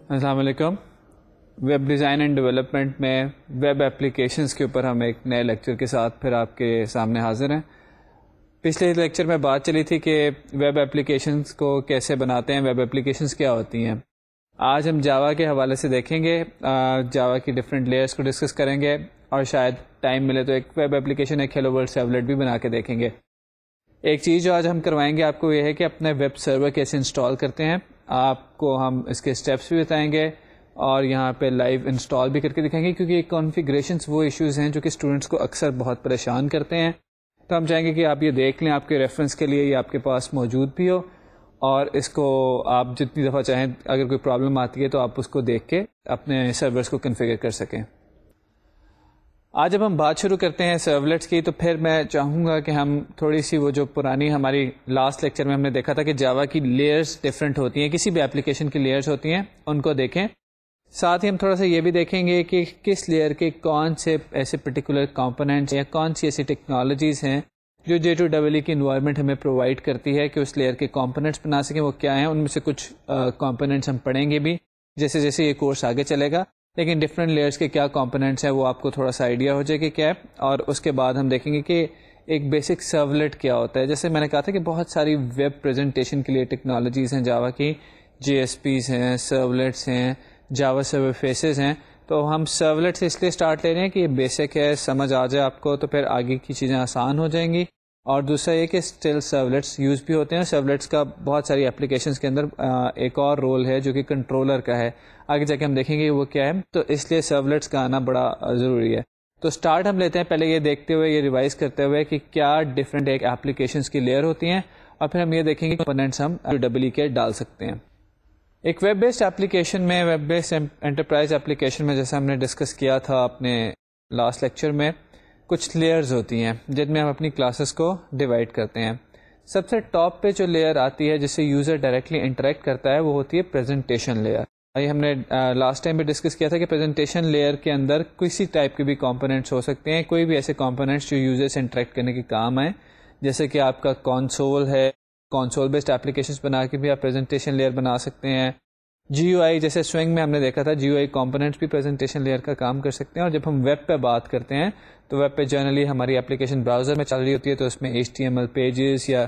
السلام علیکم. Web design and development میں ویب اپلیکیشنز کے اوپر ہم ایک نئے لیکچر کے ساتھ پھر آپ کے سامنے حاضر ہیں. پچھلے لیکچر میں بات چلی تھی کہ ویب اپلیکیشنز کو کیسے بناتے ہیں, ویب اپلیکیشنز کیا ہوتی ہیں. آج ہم جاوا کے حوالے سے دیکھیں گے, جاوا کی ڈفرینٹ لیئرز کو ڈسکس کریں گے اور شاید ٹائم ملے تو ایک ویب اپلیکیشن, ایک ہیلو ورلڈ سرولیٹ بھی بنا کے دیکھیں گے. ایک چیز جو آج ہم کروائیں گے آپ کو یہ ہے کہ اپنے ویب سرور کیسے انسٹال کرتے ہیں. آپ کو ہم اس کے اسٹیپس بھی بتائیں گے اور یہاں پہ لائیو انسٹال بھی کر کے دکھائیں گے, کیونکہ کانفیگریشنس وہ ایشوز ہیں جو کہ اسٹوڈنٹس کو اکثر بہت پریشان کرتے ہیں. تو ہم چاہیں گے کہ آپ یہ دیکھ لیں, آپ کے ریفرنس کے لیے یہ آپ کے پاس موجود بھی ہو, اور اس کو آپ جتنی دفعہ چاہیں اگر کوئی پرابلم آتی ہے تو آپ اس کو دیکھ کے اپنے سرورز کو کنفیگر کر سکیں. آج جب ہم بات شروع کرتے ہیں سرولیٹس کی, تو پھر میں چاہوں گا کہ ہم تھوڑی سی وہ جو پرانی ہماری لاسٹ لیکچر میں ہم نے دیکھا تھا کہ جاوا کی لیئرز ڈفرینٹ ہوتی ہیں, کسی بھی اپلیکیشن کی لیئرز ہوتی ہیں, ان کو دیکھیں. ساتھ ہی ہم تھوڑا سا یہ بھی دیکھیں گے کہ کس لیئر کے کون سے ایسے پرٹیکولر کمپوننٹس یا کون سی ایسی ٹیکنالوجیز ہیں جو J2EE کی انوائرمنٹ ہمیں پرووائڈ کرتی ہے کہ اس لیئر کے کمپوننٹس بنا سکیں. وہ کیا ہیں, ان میں سے کچھ کمپوننٹس ہم پڑھیں گے بھی جیسے جیسے یہ کورس آگے چلے گا, لیکن ڈفرینٹ لیئرس کے کیا کمپوننٹس ہیں وہ آپ کو تھوڑا سا آئیڈیا ہو جائے کہ کیا ہے. اور اس کے بعد ہم دیکھیں گے کہ ایک بیسک سرولیٹ کیا ہوتا ہے. جیسے میں نے کہا تھا کہ بہت ساری ویب پریزنٹیشن کے لیے ٹیکنالوجیز ہیں جاوا کی, JSPs ہیں, سرولیٹس ہیں, جاوا سرور فیسز ہیں. تو ہم سرولیٹس اس لیے اسٹارٹ لے رہے ہیں کہ یہ بیسک ہے, سمجھ آ جائے آپ کو, تو پھر آگے کی چیزیں آسان ہو جائیں گی. اور دوسرا یہ کہ اسٹل سرولیٹس یوز بھی ہوتے ہیں. سرولیٹس کا بہت ساری اپلیکیشنس کے اندر ایک اور رول ہے جو کہ کنٹرولر کا ہے, آگے جا کے ہم دیکھیں گے وہ کیا ہے. تو اس لیے سرولیٹس کا آنا بڑا ضروری ہے. تو سٹارٹ ہم لیتے ہیں پہلے یہ دیکھتے ہوئے, یہ ریوائز کرتے ہوئے کہ کیا ڈفرینٹ ایک اپلیکیشنس کی لیئر ہوتی ہیں, اور پھر ہم یہ دیکھیں گے کمپوننٹس ہم J2EE کے ڈال سکتے ہیں. ایک ویب بیسڈ اپلیکیشن میں, ویب بیسڈ انٹرپرائز اپلیکیشن میں, جیسا ہم نے ڈسکس کیا تھا اپنے لاسٹ لیکچر میں, کچھ لیئرز ہوتی ہیں جن میں ہم اپنی کلاسز کو ڈیوائڈ کرتے ہیں. سب سے ٹاپ پہ جو لیئر آتی ہے جس سے یوزر ڈائریکٹلی انٹریکٹ کرتا ہے وہ ہوتی ہے پریزنٹیشن لیئر. یہ ہم نے لاسٹ ٹائم بھی ڈسکس کیا تھا کہ پریزنٹیشن لیئر کے اندر کسی ٹائپ کے بھی کمپوننٹس ہو سکتے ہیں, کوئی بھی ایسے کمپوننٹس جو یوزر سے انٹریکٹ کرنے کے کام آئیں. جیسے کہ آپ کا کونسول ہے, کونسول بیسڈ اپلیکیشنس بنا کے بھی آپ پریزنٹیشن لیئر بنا سکتے ہیں. GUI جیسے سوئنگ میں ہم نے دیکھا تھا, GUI کمپوننٹس بھی پریزنٹیشن لیئر کا کام کر سکتے ہیں. اور جب ہم ویب پہ بات کرتے ہیں تو ویب پہ جنرلی ہماری اپلیکیشن براؤزر میں چل رہی ہوتی ہے, تو اس میں HTML پیجز یا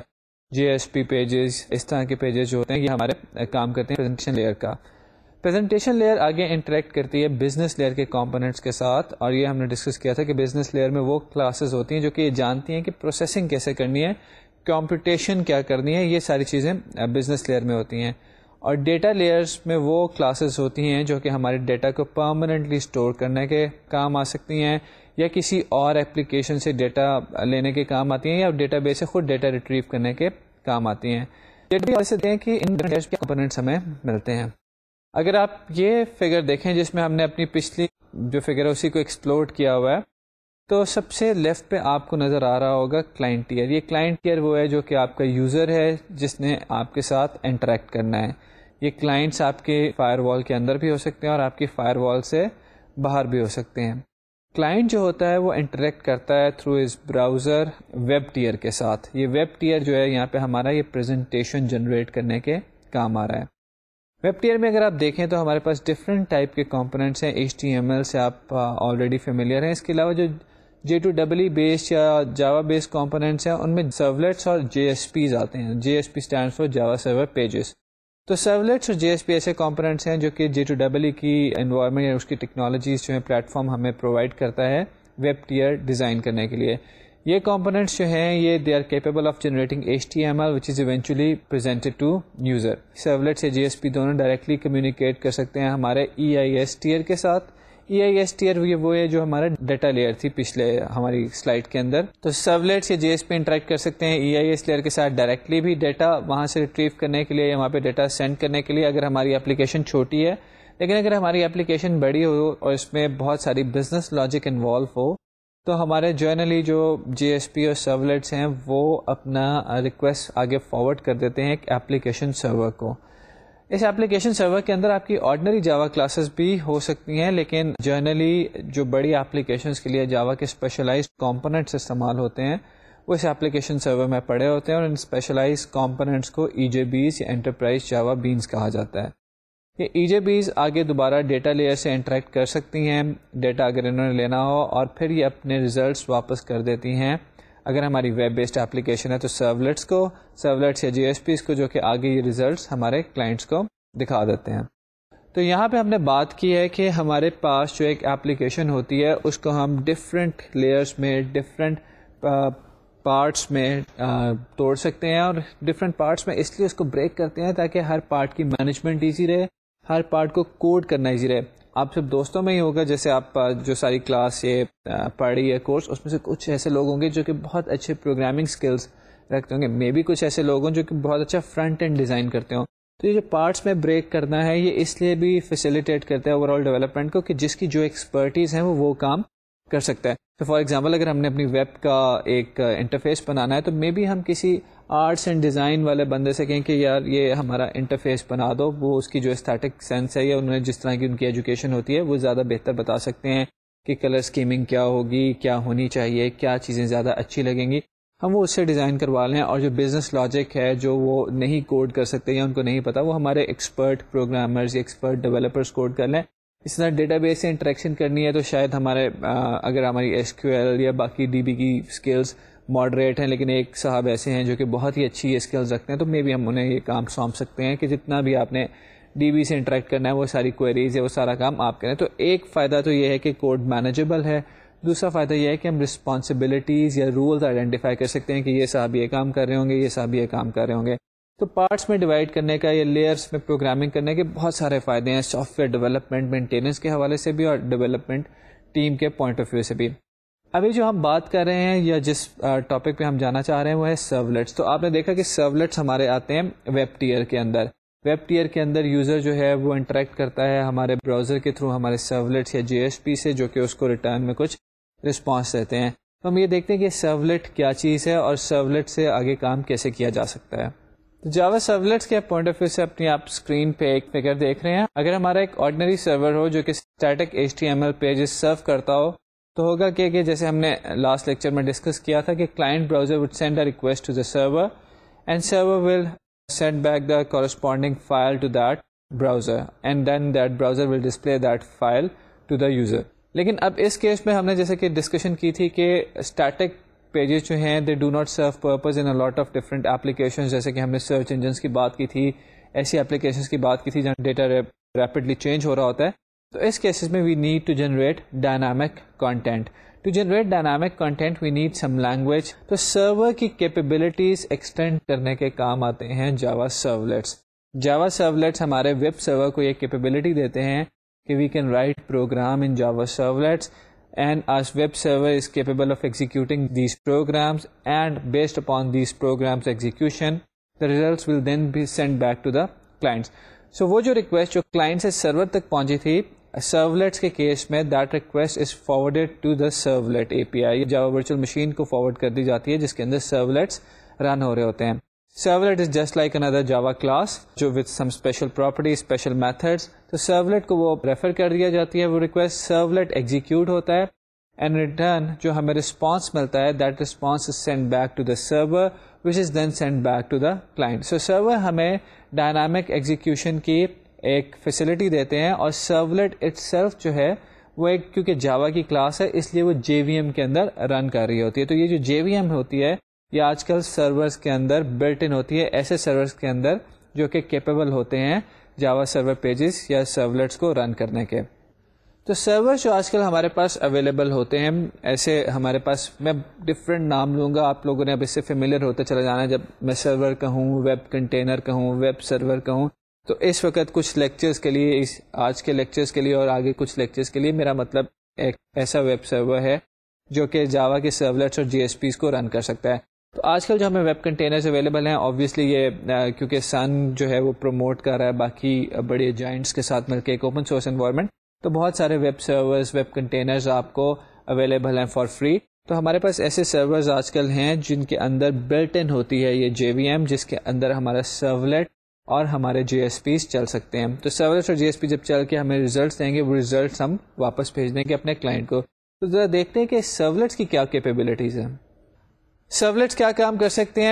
JSP پیجز, اس طرح کے پیجز جو ہوتے ہیں یہ ہمارے کام کرتے ہیں پریزنٹیشن لیئر کا. پریزنٹیشن لیئر آگے انٹریکٹ کرتی ہے بزنس لیئر کے کمپوننٹس کے ساتھ, اور یہ ہم نے ڈسکس کیا تھا کہ بزنس لیئر میں وہ کلاسز ہوتی ہیں جو کہ یہ جانتی ہیں کہ پروسیسنگ کیسے کرنی ہے, کمپیوٹیشن کیا کرنی ہے, یہ ساری چیزیں بزنس لیئر میں ہوتی ہیں. اور ڈیٹا لیئرز میں وہ کلاسز ہوتی ہیں جو کہ ہمارے ڈیٹا کو پرماننٹلی اسٹور کرنے کے کام آ سکتی ہیں, یا کسی اور اپلیکیشن سے ڈیٹا لینے کے کام آتی ہیں, یا ڈیٹا بیس سے خود ڈیٹا ریٹریو کرنے کے کام آتی ہیں. کہ ان کمپوننٹس ہمیں ملتے ہیں. اگر آپ یہ فگر دیکھیں جس میں ہم نے اپنی پچھلی جو فگر ہے اسی کو ایکسپلورڈ کیا ہوا ہے, تو سب سے لیفٹ پہ آپ کو نظر آ رہا ہوگا کلائنٹ ٹیئر. یہ کلائنٹ ٹیئر وہ ہے جو کہ آپ کا یوزر ہے جس نے آپ کے ساتھ انٹریکٹ کرنا ہے. یہ کلائنٹس آپ کے فائر وال کے اندر بھی ہو سکتے ہیں اور آپ کی فائر وال سے باہر بھی ہو سکتے ہیں. کلائنٹ جو ہوتا ہے وہ انٹریکٹ کرتا ہے through as browser web tier کے ساتھ. یہ ویب ٹیئر جو ہے یہاں پہ ہمارا یہ پریزنٹیشن جنریٹ کرنے کے کام آ رہا ہے. ویب ٹیئر میں اگر آپ دیکھیں تو ہمارے پاس ڈفرینٹ ٹائپ کے کمپوننٹس ہیں. HTML سے آپ آلریڈی فیملیئر ہیں. اس کے علاوہ جو J2EE بیسڈ یا جاوا بیسڈ کمپوننٹس ہیں ان میں سرولیٹس اور JSPs آتے ہیں. JSP stand for Java server pages. تو سرولیٹس اور JSP ایسے کمپوننٹس ہیں جو کہ J2EE کی انوائرمنٹ یا اس کی ٹیکنالوجیز جو ہیں پلیٹ فارم ہمیں پرووائڈ کرتا ہے ویب ٹیئر ڈیزائن کرنے کے لیے. یہ کمپوننٹس جو ہیں یہ they are capable of generating HTML which is eventually presented to user. Servlets یا JSP دونوں ڈائریکٹلی کمیونیکیٹ کر سکتے ہیں ہمارے EIS ٹیئر کے ساتھ. EIS ٹیئر وہ ہے جو ہمارا ڈیٹا لیئر تھی پچھلے ہماری سلائڈ کے اندر. تو سرولیٹس یا JSP انٹریکٹ کر سکتے ہیں EIS لیئر کے ساتھ ڈائریکٹلی بھی ڈیٹا وہاں سے ریٹریو کرنے کے لیے یا وہاں پہ ڈیٹا سینڈ کرنے کے لیے اگر ہماری اپلیکیشن چھوٹی ہے. لیکن اگر ہماری اپلیکیشن بڑی ہو اور اس میں بہت ساری بزنس لاجک انوالو ہو تو ہمارے جرنلی جو JSP اور سرولیٹس ہیں وہ اپنا ریکویسٹ آگے فارورڈ کر دیتے ہیں ایک اپلیکیشن سرور کو. اس اپلیکیشن سرور کے اندر آپ کی آرڈنری جاوا کلاسز بھی ہو سکتی ہیں, لیکن جرنلی جو بڑی اپلیکیشنز کے لیے جاوا کے اسپیشلائزڈ کمپوننٹس استعمال ہوتے ہیں وہ اس اپلیکیشن سرور میں پڑے ہوتے ہیں, اور ان اسپیشلائزڈ کمپوننٹس کو EJBs یا انٹرپرائز جاوا بینس کہا جاتا ہے. یہ EJBs آگے دوبارہ ڈیٹا لیئر سے انٹریکٹ کر سکتی ہیں ڈیٹا اگر انہوں نے لینا ہو، اور پھر یہ اپنے ریزلٹس واپس کر دیتی ہیں اگر ہماری ویب بیسڈ اپلیکیشن ہے تو سرولٹس کو، سرولٹس یا GSPs کو، جو کہ آگے یہ ریزلٹس ہمارے کلائنٹس کو دکھا دیتے ہیں. تو یہاں پہ ہم نے بات کی ہے کہ ہمارے پاس جو ایک اپلیکیشن ہوتی ہے اس کو ہم ڈفرینٹ لیئرس میں، ڈفرینٹ پارٹس میں توڑ سکتے ہیں، اور ڈفرینٹ پارٹس میں اس لیے اس کو بریک کرتے ہیں تاکہ ہر پارٹ کی مینجمنٹ ایزی رہے، ہر پارٹ کو کوڈ کرنا ایزی رہے. آپ سب دوستوں میں ہی ہوگا، جیسے آپ جو ساری کلاس یہ پڑھ رہی ہے کورس، اس میں سے کچھ ایسے لوگ ہوں گے جو کہ بہت اچھے پروگرامنگ سکلز رکھتے ہوں گے، مے بی کچھ ایسے لوگ ہوں جو کہ بہت اچھا فرنٹ اینڈ ڈیزائن کرتے ہوں. تو یہ جو پارٹس میں بریک کرنا ہے یہ اس لیے بھی فیسیلیٹیٹ کرتا ہے اوور آل ڈیولپمنٹ کو کہ جس کی جو ایکسپرٹیز ہیں وہ کام کر سکتا ہے. تو فار ایگزامپل اگر ہم نے اپنی ویب کا ایک انٹرفیس بنانا ہے تو مے بی ہم کسی آرٹس اینڈ ڈیزائن والے بندے سے کہیں کہ یار یہ ہمارا انٹرفیس بنا دو، وہ اس کی جو اسٹیٹک سینس ہے یا انہوں نے جس طرح کی ان کی ایجوکیشن ہوتی ہے وہ زیادہ بہتر بتا سکتے ہیں کہ کلر اسکیمنگ کیا ہوگی، کیا ہونی چاہیے، کیا چیزیں زیادہ اچھی لگیں گی. ہم وہ اس سے ڈیزائن کروا لیں، اور جو بزنس لاجک ہے جو وہ نہیں کوڈ کر سکتے یا ان کو نہیں پتا، وہ ہمارے ایکسپرٹ پروگرامرز یا ایکسپرٹ ڈیولپرز کوڈ کر لیں. اس طرح ڈیٹا بیس سے انٹریکشن کرنی ہے تو شاید ہمارے اگر ہماری SQL یا باقی DB کی اسکلز ماڈریٹ ہیں، لیکن ایک صاحب ایسے ہیں جو کہ بہت ہی اچھی اسکلز رکھتے ہیں، تو مے بی ہم انہیں یہ کام سونپ سکتے ہیں کہ جتنا بھی آپ نے DB سے انٹریکٹ کرنا ہے وہ ساری کوئریز ہے وہ سارا کام آپ کریں. تو ایک فائدہ تو یہ ہے کہ کوڈ مینیجبل ہے. دوسرا فائدہ یہ ہے کہ ہم رسپانسبلٹیز یا رولز آئیڈینٹیفائی کر سکتے ہیں کہ یہ صاحب یہ کام کر رہے ہوں گے، یہ صاحب یہ کام کر رہے ہوں گے. تو پارٹس میں ڈیوائڈ کرنے کا یا لیئرس میں پروگرامنگ کرنے کے بہت سارے فائدے ہیں، سافٹ ویئر ڈیولپمنٹ مینٹیننس کے حوالے سے بھی اور ڈیولپمنٹ ٹیم کے پوائنٹ آف ویو سے بھی. ابھی جو ہم بات کر رہے ہیں یا جس ٹاپک پہ ہم جانا چاہ رہے ہیں وہ ہے سرولٹس. تو آپ نے دیکھا کہ سرولٹس ہمارے آتے ہیں ویب ٹیئر کے اندر. ویب ٹیئر کے اندر یوزر جو ہے وہ انٹریکٹ کرتا ہے ہمارے براؤزر کے تھرو ہمارے سرولٹس یا GSP سے، جو کہ اس کو ریٹرن میں کچھ رسپانس دیتے ہیں. تو ہم یہ دیکھتے ہیں کہ سرولٹ کیا چیز ہے اور سرولٹ سے آگے کام کیسے کیا جا سکتا ہے. تو جاوا سرولٹس کے پوائنٹ آف ویو سے اپنی آپ اسکرین پہ ایک فگر دیکھ رہے ہیں. اگر ہمارا ایک آرڈنری سرور ہو جو کہ اسٹیٹک HTML پیجز سرو کرتا ہو تو ہوگا کہ جیسے ہم نے لاسٹ لیکچر میں ڈسکس کیا تھا کہ client browser would send a request to the server and server will send back the corresponding file to that browser and then that browser will display that file to the user. لیکن اب اس case میں ہم نے جیسے کہ discussion کی تھی کہ اسٹیٹک پیجز جو ہیں they do not serve purpose in lot of different applications, جیسے کہ ہم نے سرچ انجنس کی بات کی تھی، ایسی اپلیکیشنز کی بات کی تھی جہاں ڈیٹا ریپڈلی چینج ہو رہا ہوتا ہے. تو اس کیسز میں we need to generate dynamic content. To generate dynamic content we need some language. تو سرور کی کیپیبلٹیز ایکسٹینڈ کرنے کے کام آتے ہیں جاوا سرولٹس. جاوا سرولٹس ہمارے ویب سرور کو یہ کیپیبلٹی دیتے ہیں کہ we can write program in Java servlets and our web server is capable of executing these programs, and based upon these programs execution the results will then be sent back to the clients. So وہ جو request جو client سے سرور تک پہنچی تھی سرولٹس کے case میں that request is forwarded to the servlet API. Java virtual machine کو فارورڈ کر دی جاتی ہے جس کے اندر سرولٹس رن ہو رہے ہوتے ہیں. Servlet is just like another Java class جو with some special properties, special methods. تو servlet کو وہ ریفر کر دیا جاتی ہے وہ ریکویسٹ، servlet ایگزیکیوٹ ہوتا ہے and return جو ہمیں رسپانس ملتا ہے that response is sent back to the server which is then sent back to the client. So server ہمیں ڈائنامک ایگزیکیوشن کی ایک فیسلٹی دیتے ہیں، اور servlet itself جو ہے وہ ایک کیونکہ جاوا کی کلاس ہے اس لیے وہ JVM کے اندر رن کر رہی ہوتی ہے. تو یہ جو JVM ہوتی ہے یہ آج کل سرورز کے اندر بلٹ ان ہوتی ہے، ایسے سرورز کے اندر جو کہ کیپیبل ہوتے ہیں جاوا سرور پیجز یا سرولٹس کو رن کرنے کے. تو سرور جو آج کل ہمارے پاس اویلیبل ہوتے ہیں ایسے ہمارے پاس، میں ڈفرینٹ نام لوں گا، آپ لوگوں نے اب اس سے فیملیئر ہوتے چلے جانا ہے. جب میں سرور کہوں، ویب کنٹینر کہوں، ویب سرور کہوں، تو اس وقت کچھ لیکچرز کے لیے، آج کے لیکچرز کے لیے اور آگے کچھ لیکچرز کے لیے میرا مطلب ایک ایسا ویب سرور ہے جو کہ جاوا کے سرولٹس اور GSPs کو رن کر سکتا ہے. تو آج کل جو ہمیں ویب کنٹینرز اویلیبل ہیں، آبویسلی یہ کیونکہ سن جو ہے وہ پروموٹ کر رہا ہے باقی بڑے جائنٹس کے ساتھ مل کے ایک اوپن سورس انوائرمنٹ، تو بہت سارے ویب سرورز، ویب کنٹینرز آپ کو اویلیبل ہیں فار فری. تو ہمارے پاس ایسے سرورز آج کل ہیں جن کے اندر بلٹ ان ہوتی ہے یہ JVM، جس کے اندر ہمارا سرولٹ اور ہمارے GSPs چل سکتے ہیں. تو سرولٹ اور GSP جب چل کے ہمیں ریزلٹس دیں گے، وہ ریزلٹس ہم واپس بھیج دیں گے اپنے کلائنٹ کو. تو ذرا دیکھتے ہیں کہ سرولٹس کی کیا کیپیبلٹیز ہیں. سرولٹس کیا کام کر سکتے ہیں.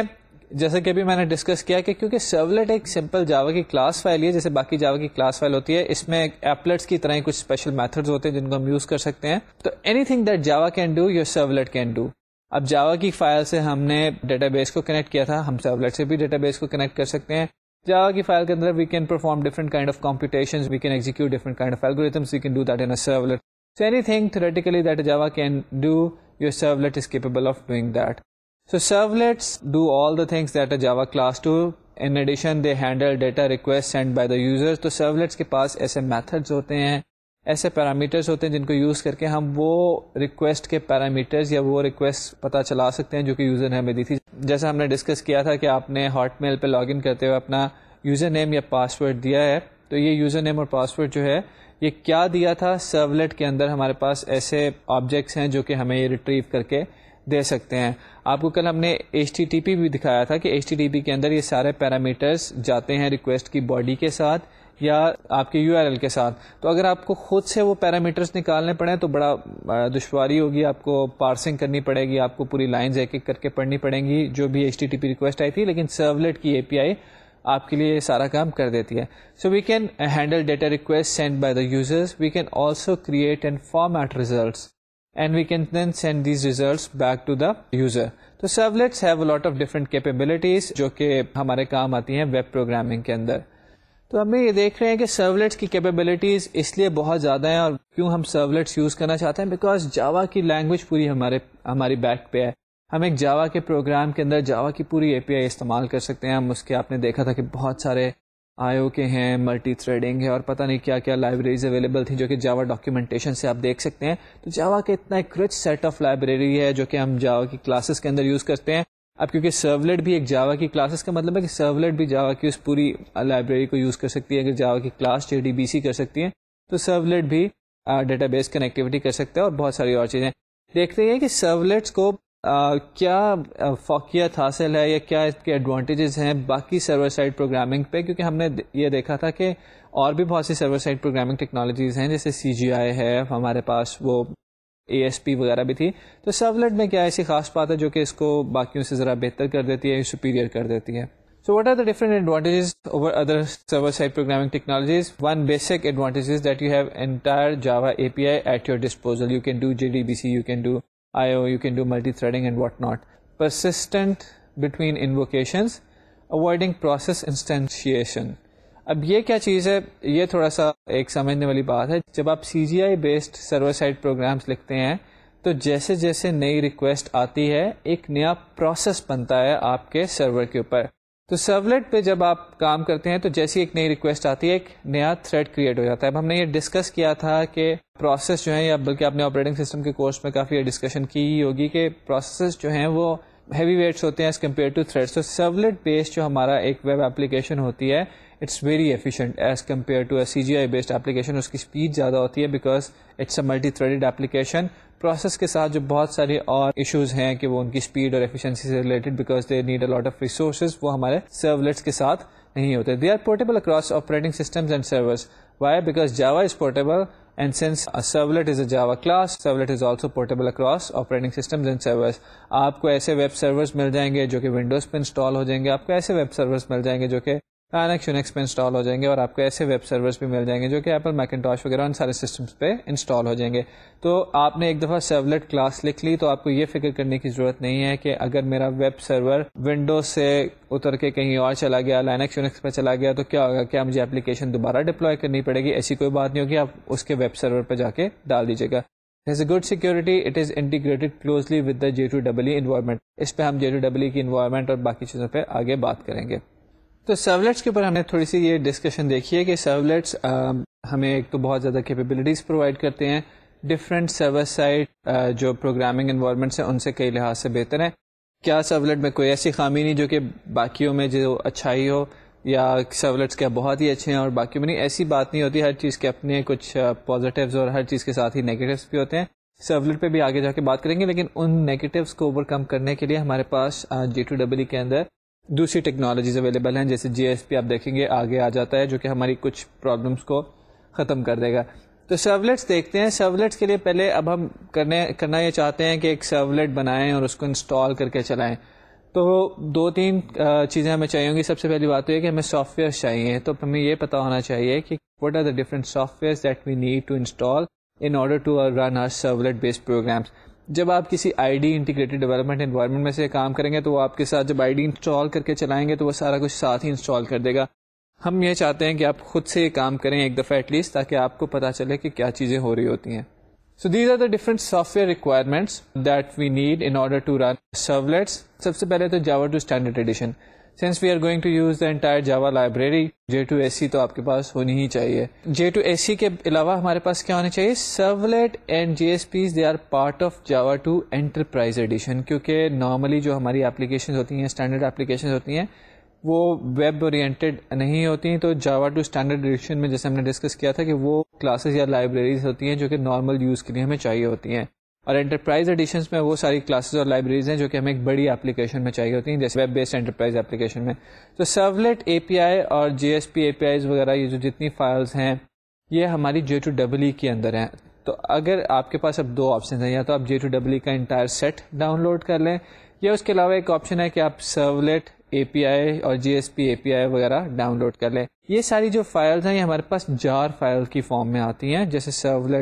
جیسا کہ ابھی میں نے ڈسکس کیا کہ کیونکہ سرولیٹ ایک سمپل جاوا کی کلاس فائل ہے، جیسے باقی جاوا کی کلاس فائل ہوتی ہے، اس میں ایپلیٹس کی طرح ہی کچھ اسپیشل میتھڈز ہوتے ہیں جن کو ہم یوز کر سکتے ہیں. تو anything that Java can do your servlet can do. اب جاوا کی فائل سے ہم نے ڈیٹا بیس کو کنیکٹ کیا تھا، ہم سرولیٹ سے بھی ڈیٹا بیس کو کنیکٹ کر سکتے ہیں. جاوا کی فائل کے اندر we can perform different kind of computations, we can execute different kind of algorithms, we can do that in a servlet. So anything theoretically that Java can do, your servlet is capable of doing that. So servlets do all the things that a Java class do. In addition, they handle data requests sent by the users. تو servlets کے پاس ایسے methods ہوتے ہیں، ایسے parameters ہوتے ہیں جن کو یوز کر کے ہم وہ ریکویسٹ کے پیرامیٹرز یا وہ ریکویسٹ پتہ چلا سکتے ہیں جو کہ یوزر نے ہمیں دی تھی. جیسا ہم نے ڈسکس کیا تھا کہ آپ نے ہاٹ میل پہ لاگ ان کرتے ہوئے اپنا یوزر نیم یا پاسورڈ دیا ہے، تو یہ یوزر نیم اور پاسورڈ جو ہے یہ کیا دیا تھا؟ سرولیٹ کے اندر ہمارے پاس ایسے آبجیکٹس ہیں جو کہ ہمیں یہ ریٹریو کر کے دے سکتے ہیں. آپ کو کل ہم نے HTTP بھی دکھایا تھا کہ HTTP کے اندر یہ سارے پیرامیٹرز جاتے ہیں ریکویسٹ کی باڈی کے ساتھ یا آپ کے URL کے ساتھ. تو اگر آپ کو خود سے وہ پیرامیٹرز نکالنے پڑیں تو بڑا دشواری ہوگی، آپ کو پارسنگ کرنی پڑے گی، آپ کو پوری لائنز ایک ایک کر کے پڑھنی پڑیں گی جو بھی HTTP ریکویسٹ آئی تھی. لیکن سرولیٹ کی API آپ کے لیے یہ سارا کام کر دیتی ہے. So we can handle data request send by the users. We can also create and format results and we can then send these results back to the user. تو servlets have a lot of different capabilities جو کہ ہمارے کام آتی ہیں web programming کے اندر. تو ہم یہ دیکھ رہے ہیں کہ سرولیٹس کی کیپیبلٹیز اس لیے بہت زیادہ ہیں. اور کیوں ہم سرولیٹس یوز کرنا چاہتے ہیں؟ بیکاز جاوا کی لینگویج پوری ہماری بیک پہ ہے. ہم ایک جاوا کے پروگرام کے اندر جاوا کی پوری API استعمال کر سکتے ہیں. ہم اس کے آپ نے دیکھا تھا کہ بہت سارے IO کے ہیں، ملٹی تھریڈنگ ہے اور پتہ نہیں کیا کیا لائبریریز اویلیبل تھیں جو کہ جاوا ڈاکیومنٹیشن سے آپ دیکھ سکتے ہیں. تو جاوا کا اتنا ایک رچ سیٹ آف لائبریری ہے جو کہ ہم جاوا کی کلاسز کے اندر یوز کرتے ہیں. اب کیونکہ سرولیٹ بھی ایک جاوا کی کلاسز کا مطلب ہے کہ سرولیٹ بھی جاوا کی اس پوری لائبریری کو یوز کر سکتی ہے. اگر جاوا کی کلاس JDBC کر سکتی ہے تو سرولیٹ بھی ڈیٹا بیس کنیکٹیوٹی کر سکتا ہے اور بہت ساری اور چیزیں. دیکھتے ہیں کہ سرولیٹس کو کیا فوقیت حاصل ہے یا کیا اس کے ایڈوانٹیجز ہیں باقی سرور سائڈ پروگرامنگ پہ، کیونکہ ہم نے یہ دیکھا تھا کہ اور بھی بہت سی سرور سائڈ پروگرامنگ ٹیکنالوجیز ہیں جیسے CGI ہے، ہمارے پاس وہ ASP وغیرہ بھی تھی. تو سرولیٹ میں کیا ایسی خاص بات ہے جو کہ اس کو باقیوں سے ذرا بہتر کر دیتی ہے، سپیریئر کر دیتی ہے؟ So what are the different advantages over other server-side programming technologies? One basic advantage is that you have entire Java API at your disposal. You can do JDBC, you can do IO, you can do multi-threading and whatnot. Persistent between invocations, avoiding process instantiation. اب یہ کیا چیز ہے؟ یہ تھوڑا سا ایک سمجھنے والی بات ہے. جب آپ CGI based server side programs لکھتے ہیں تو جیسے جیسے نئی ریکویسٹ آتی ہے ایک نیا پروسیس بنتا ہے آپ کے سرور کے اوپر. تو سرولیٹ پہ جب آپ کام کرتے ہیں تو جیسی ایک نئی ریکویسٹ آتی ہے ایک نیا تھریڈ کریٹ ہو جاتا ہے. اب ہم نے یہ ڈسکس کیا تھا کہ پروسیس جو ہیں، یا بلکہ آپ نے آپریٹنگ سسٹم کے کورس میں کافی ڈسکشن کی ہی ہوگی کہ پروسیسز جو ہیں وہ ہیوی ویٹس ہوتے ہیں ایز کمپیئر ٹو تھریڈس. تو سرولیٹ بیسڈ جو ہمارا ایک ویب اپلیکیشن ہوتی ہے it's very efficient as compare to a CGI based application. اس کی اسپیڈ زیادہ ہوتی ہے because it's a multi threaded application. Process کے ساتھ جو بہت ساری اور ایشوز ہیں کہ وہ ان کی اسپیڈ اور ایفیشنسی سے related because they need a lot of resources, وہ ہمارے سرولیٹس کے ساتھ نہیں ہوتے. They are portable across operating systems and servers. Why? Because Java is portable and since a servlet is a Java class, servlet is also portable across operating systems and servers. آپ کو ایسے web servers مل جائیں گے جو کہ Windows پہ install ہو جائیں گے، آپ کو ایسے ویب سرورز مل جائیں گے جو کہ Linux Unix پہ انسٹال ہو جائیں گے، اور آپ کو ایسے ویب سرورز بھی مل جائیں گے جو کہ ایپل میکنٹاش وغیرہ ان سارے سسٹمز پہ انسٹال ہو جائیں گے. تو آپ نے ایک دفعہ سرولیٹ کلاس لکھ لی تو آپ کو یہ فکر کرنے کی ضرورت نہیں ہے کہ اگر میرا ویب سرور ونڈوز سے اتر کے کہیں اور چلا گیا، Linux Unix پہ چلا گیا تو کیا ہوگا؟ کیا مجھے اپلیکیشن دوبارہ ڈپلوائے کرنی پڑے گی؟ ایسی کوئی بات نہیں ہوگی. آپ اس کے ویب سرور پہ جا کے ڈال دیجیے گا. There's a good security. It is integrated closely with the J2EE environment. اس پہ ہم J2EE کی environment اور باقی چیزوں پہ آگے بات کریں گے. تو سرولیٹس کے اوپر ہم نے تھوڑی سی یہ ڈسکشن دیکھی ہے کہ سرولیٹس ہمیں ایک تو بہت زیادہ کیپیبلٹیز پرووائڈ کرتے ہیں. ڈفرینٹ سرور سائڈ جو پروگرامنگ انوائرمنٹس ہیں ان سے کئی لحاظ سے بہتر ہیں. کیا سرولیٹ میں کوئی ایسی خامی نہیں جو کہ باقیوں میں جو اچھائی ہو، یا سرولیٹس کیا بہت ہی اچھے ہیں اور باقیوں میں نہیں؟ ایسی بات نہیں ہوتی. ہر چیز کے اپنے کچھ پازیٹیوز اور ہر چیز کے ساتھ ہی نیگیٹیوز بھی ہوتے ہیں. سرولیٹ پہ بھی آگے جا کے بات کریں گے، لیکن ان نیگیٹیوز کو اوور کم کرنے کے لیے ہمارے پاس J2EE کے اندر دوسری ٹیکنالوجیز اویلیبل ہیں، جیسے JSP آپ دیکھیں گے آگے آ جاتا ہے جو کہ ہماری کچھ پرابلمس کو ختم کر دے گا. تو سرولیٹس دیکھتے ہیں. سرولیٹس کے لیے پہلے اب ہم کرنا یہ چاہتے ہیں کہ ایک سرولیٹ بنائیں اور اس کو انسٹال کر کے چلائیں. تو 2-3 چیزیں ہمیں چاہیے ہوں گی. سب سے پہلی بات تو یہ کہ ہمیں سافٹ ویئر چاہیے, تو ہمیں یہ پتا ہونا چاہیے کہ what are the different softwares that we need to install in order to run our servlet based programs. جب آپ کسی I D integrated development environment میں سے کام کریں گے تو وہ آپ کے ساتھ جب آئی ڈی انسٹال کر کے چلائیں گے تو وہ سارا کچھ ساتھ ہی انسٹال کر دے گا. ہم یہ چاہتے ہیں کہ آپ خود سے یہ کام کریں ایک دفعہ ایٹ لیسٹ, تاکہ آپ کو پتا چلے کہ کیا چیزیں ہو رہی ہوتی ہیں. So these are the different software requirements that we need in order to run servlets. سب سے پہلے تو Java 2 Standard Edition. Since we are going to use the entire Java library, J2SE تو آپ کے پاس ہونی ہی چاہیے. J2SE کے علاوہ ہمارے پاس کیا ہونا چاہیے؟ Servlet and JSPs they are part of Java 2 Enterprise Edition. کیونکہ نارملی جو ہماری اپلیکیشنز ہوتی ہیں, اسٹینڈرڈ اپلیکیشنز ہوتی ہیں, وہ ویب اورینٹیڈ نہیں ہوتی ہیں. تو جاوا 2 اسٹینڈرڈ ایڈیشن میں جیسے ہم نے ڈسکس کیا تھا کہ وہ کلاسز یا لائبریریز ہوتی ہیں جو کہ نارمل یوز کے لیے ہمیں چاہیے ہوتی ہیں, اور انٹرپرائز ایڈیشنس میں وہ ساری کلاسز اور لائبریریز ہیں جو کہ ہمیں ایک بڑی اپلیکیشن میں چاہیے ہوتی ہیں, جیسے ویب بیسڈ انٹرپرائز اپلیکیشن میں. تو سرولیٹ اے پی آئی اور جی S P a P Is وغیرہ یہ جو جتنی فائلز ہیں یہ ہماری J2EE کے اندر ہیں. تو اگر آپ کے پاس اب 2 آپشن ہیں, یا تو آپ J2EE کا انٹائر سیٹ ڈاؤن لوڈ کر لیں, یا اس کے علاوہ ایک آپشن ہے کہ آپ سرولیٹ اے پی آئی اور جی ایس پی اے پی آئی وغیرہ ڈاؤن لوڈ کر لیں. یہ ساری جو فائلز ہیں یہ ہمارے پاس جار فائل کی فارم میں آتی ہیں, جیسے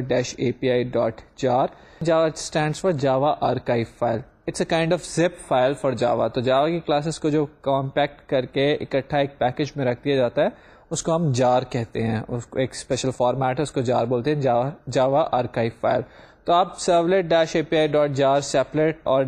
servlet-api.jar. Java stands for Java archive file. It's a kind of zip file for Java. تو جاوا کی کلاسز کو جو کمپیکٹ کر کے اکٹھا ایک پیکج میں رکھ دیا جاتا ہے اس کو ہم جار کہتے ہیں. اس کو ایک اسپیشل فارمیٹ ہے, اس کو جار بولتے ہیں, جاوا آرکائیو فائل. تو آپ servlet-api.jar سیپریٹ اور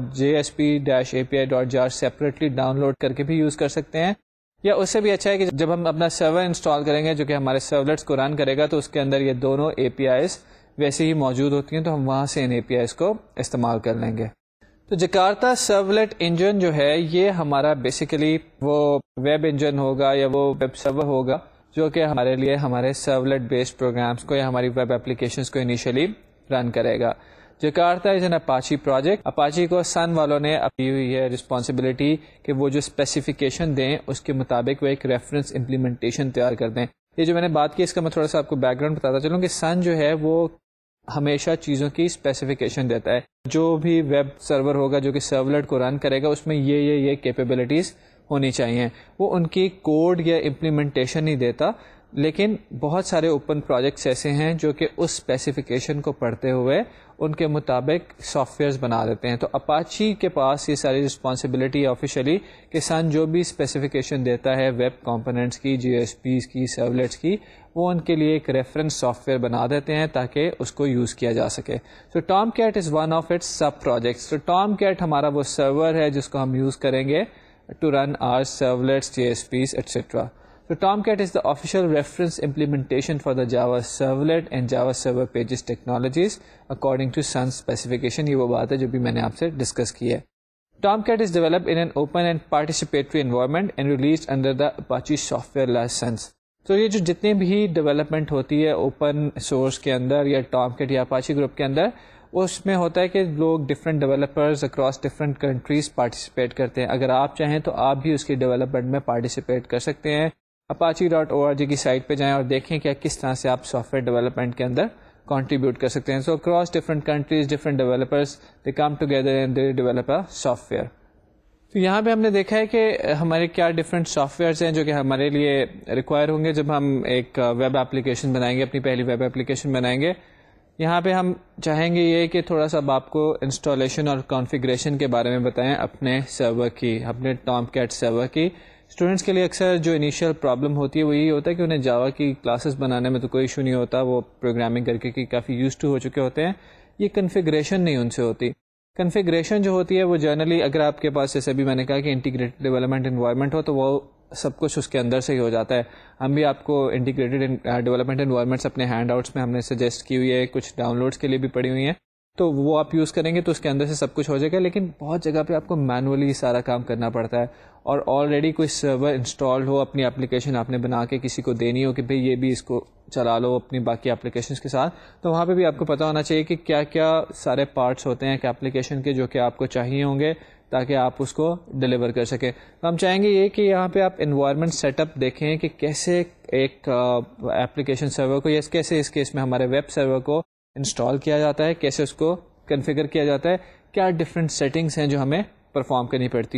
JSP-api.jar سیپریٹلی ڈاؤن لوڈ کر کے بھی یوز کر سکتے ہیں, یا اس سے بھی اچھا ہے کہ جب ہم اپنا سرور انسٹال کریں گے جو کہ ہمارے سرولیٹس کو رن کرے گا تو اس کے اندر یہ دونوں اے پی آئیز ویسے ہی موجود ہوتی ہیں, تو ہم وہاں سے ان اے پی آئیز کو استعمال کر لیں گے. تو جکارتا سرولیٹ انجن جو ہے یہ ہمارا بیسیکلی وہ ویب انجن ہوگا یا وہ ویب سرور ہوگا جو کہ ہمارے لیے ہمارے سرولیٹ بیسڈ پروگرامس کو یا ہماری ویب اپلیکیشنس کو انیشلی رن کرے گا. Jakarta is an Apache project. Apache کو سن والوں نے اپنی ہوئی ہے رسپانسبلٹی کہ وہ جو اسپیسیفیکیشن دیں اس کے مطابق وہ ایک ریفرنس امپلیمنٹیشن تیار کر دیں. یہ جو میں نے بات کی اس کا میں تھوڑا سا آپ کو بیک گراؤنڈ بتاتا چلوں کہ سن جو ہے وہ ہمیشہ چیزوں کی اسپیسیفیکیشن دیتا ہے. جو بھی ویب سرور ہوگا جو کہ سرولیٹ کو رن کرے گا اس میں یہ کیپیبلٹیز ہونی چاہیے. وہ ان کی کوڈ یا امپلیمنٹیشن نہیں دیتا, لیکن بہت سارے اوپن پروجیکٹس ایسے ہیں جو کہ اس اسپیسیفیکیشن کو پڑھتے ہوئے ان کے مطابق سافٹ ویئرز بنا دیتے ہیں. تو اپاچی کے پاس یہ ساری رسپانسبلٹی آفیشیلی کہ سن جو بھی اسپیسیفیکیشن دیتا ہے ویب کمپوننٹس کی, جی ایس پیز کی, سرولیٹس کی, وہ ان کے لیے ایک ریفرنس سافٹ ویئر بنا دیتے ہیں تاکہ اس کو یوز کیا جا سکے. تو Tomcat is one of its subprojects. تو ٹام کیٹ ہمارا وہ سرور ہے جس کو ہم یوز کریں گے to run our servlets, J S Ps etcetera. So Tomcat is the official reference implementation for the Java Servlet and Java Server Pages technologies according to Sun specification. یہ وہ بات ہے جو بھی میں نے آپ سے ڈسکس کی ہے. Tomcat is developed in an open and participatory environment and released under the Apache software license. تو یہ جو جتنے بھی ڈیولپمنٹ ہوتی ہے اوپن سورس کے اندر یا Tomcat یا Apache گروپ کے اندر, اس میں ہوتا ہے کہ لوگ different developers across different countries participate کرتے ہیں. اگر آپ چاہیں تو آپ بھی اس کی ڈیولپمنٹ میں پارٹیسپیٹ کر سکتے ہیں. apache.org کی سائٹ پہ جائیں اور دیکھیں کہ کس طرح سے آپ سافٹ ویئر ڈیولپمنٹ کے اندر کنٹریبیوٹ کر سکتے ہیں. So across different countries different developers they come together and they develop a software. تو یہاں پہ ہم نے دیکھا ہے کہ ہمارے کیا ڈفرینٹ سافٹ ویئرس ہیں جو کہ ہمارے لیے ریکوائر ہوں گے جب ہم ایک ویب اپلیکیشن بنائیں گے, اپنی پہلی ویب اپلیکیشن بنائیں گے. یہاں پہ ہم چاہیں گے یہ کہ تھوڑا سا آپ کو انسٹالیشن اور کانفیگریشن کے بارے میں بتائیں اپنے سرور کی, اپنے ٹام کیٹ سرور کی. اسٹوڈنٹس کے لیے اکثر جو انیشیل پرابلم ہوتی ہے وہ یہی ہوتا ہے کہ انہیں جاوا کی کلاسز بنانے میں تو کوئی ایشو نہیں ہوتا, وہ پروگرامنگ کر کے کافی یوز ٹو ہو چکے ہوتے ہیں. یہ کنفیگریشن نہیں ان سے ہوتی. کنفیگریشن جو ہوتی ہے وہ جنرلی اگر آپ کے پاس جیسے بھی میں نے کہا کہ انٹیگریٹڈ ڈیولپمنٹ انوائرمنٹ ہو تو وہ سب کچھ اس کے اندر سے ہی ہو جاتا ہے. ہم بھی آپ کو انٹیگریٹڈ ڈیولپمنٹ انوائرمنٹس اپنے ہینڈ آؤٹس میں ہم نے سجیسٹ کی ہوئی ہے, کچھ ڈاؤن لوڈس کے لیے بھی پڑی ہوئی ہیں, تو وہ آپ یوز کریں گے تو اس کے اندر سے سب کچھ ہو جائے گا. لیکن بہت جگہ پہ آپ کو مینولی سارا کام کرنا پڑتا ہے, اور آلریڈی کوئی سرور انسٹال ہو, اپنی اپلیکیشن آپ نے بنا کے کسی کو دینی ہو کہ بھئی یہ بھی اس کو چلا لو اپنی باقی اپلیکیشنس کے ساتھ, تو وہاں پہ بھی آپ کو پتہ ہونا چاہیے کہ کیا کیا سارے پارٹس ہوتے ہیں کہ اپلیکیشن کے جو کہ آپ کو چاہیے ہوں گے تاکہ آپ اس کو ڈلیور کر سکیں. تو ہم چاہیں گے یہ کہ یہاں پہ آپ انوائرمنٹ سیٹ اپ دیکھیں کہ کیسے ایک اپلیکیشن سرور کو یا کیسے اس کیس میں ہمارے ویب سرور کو انسٹال کیا جاتا ہے, کیسے اس کو کنفیگر کیا جاتا ہے, کیا ڈفرینٹ سیٹنگس ہیں جو ہمیں پرفارم کرنی پڑتی ہیں.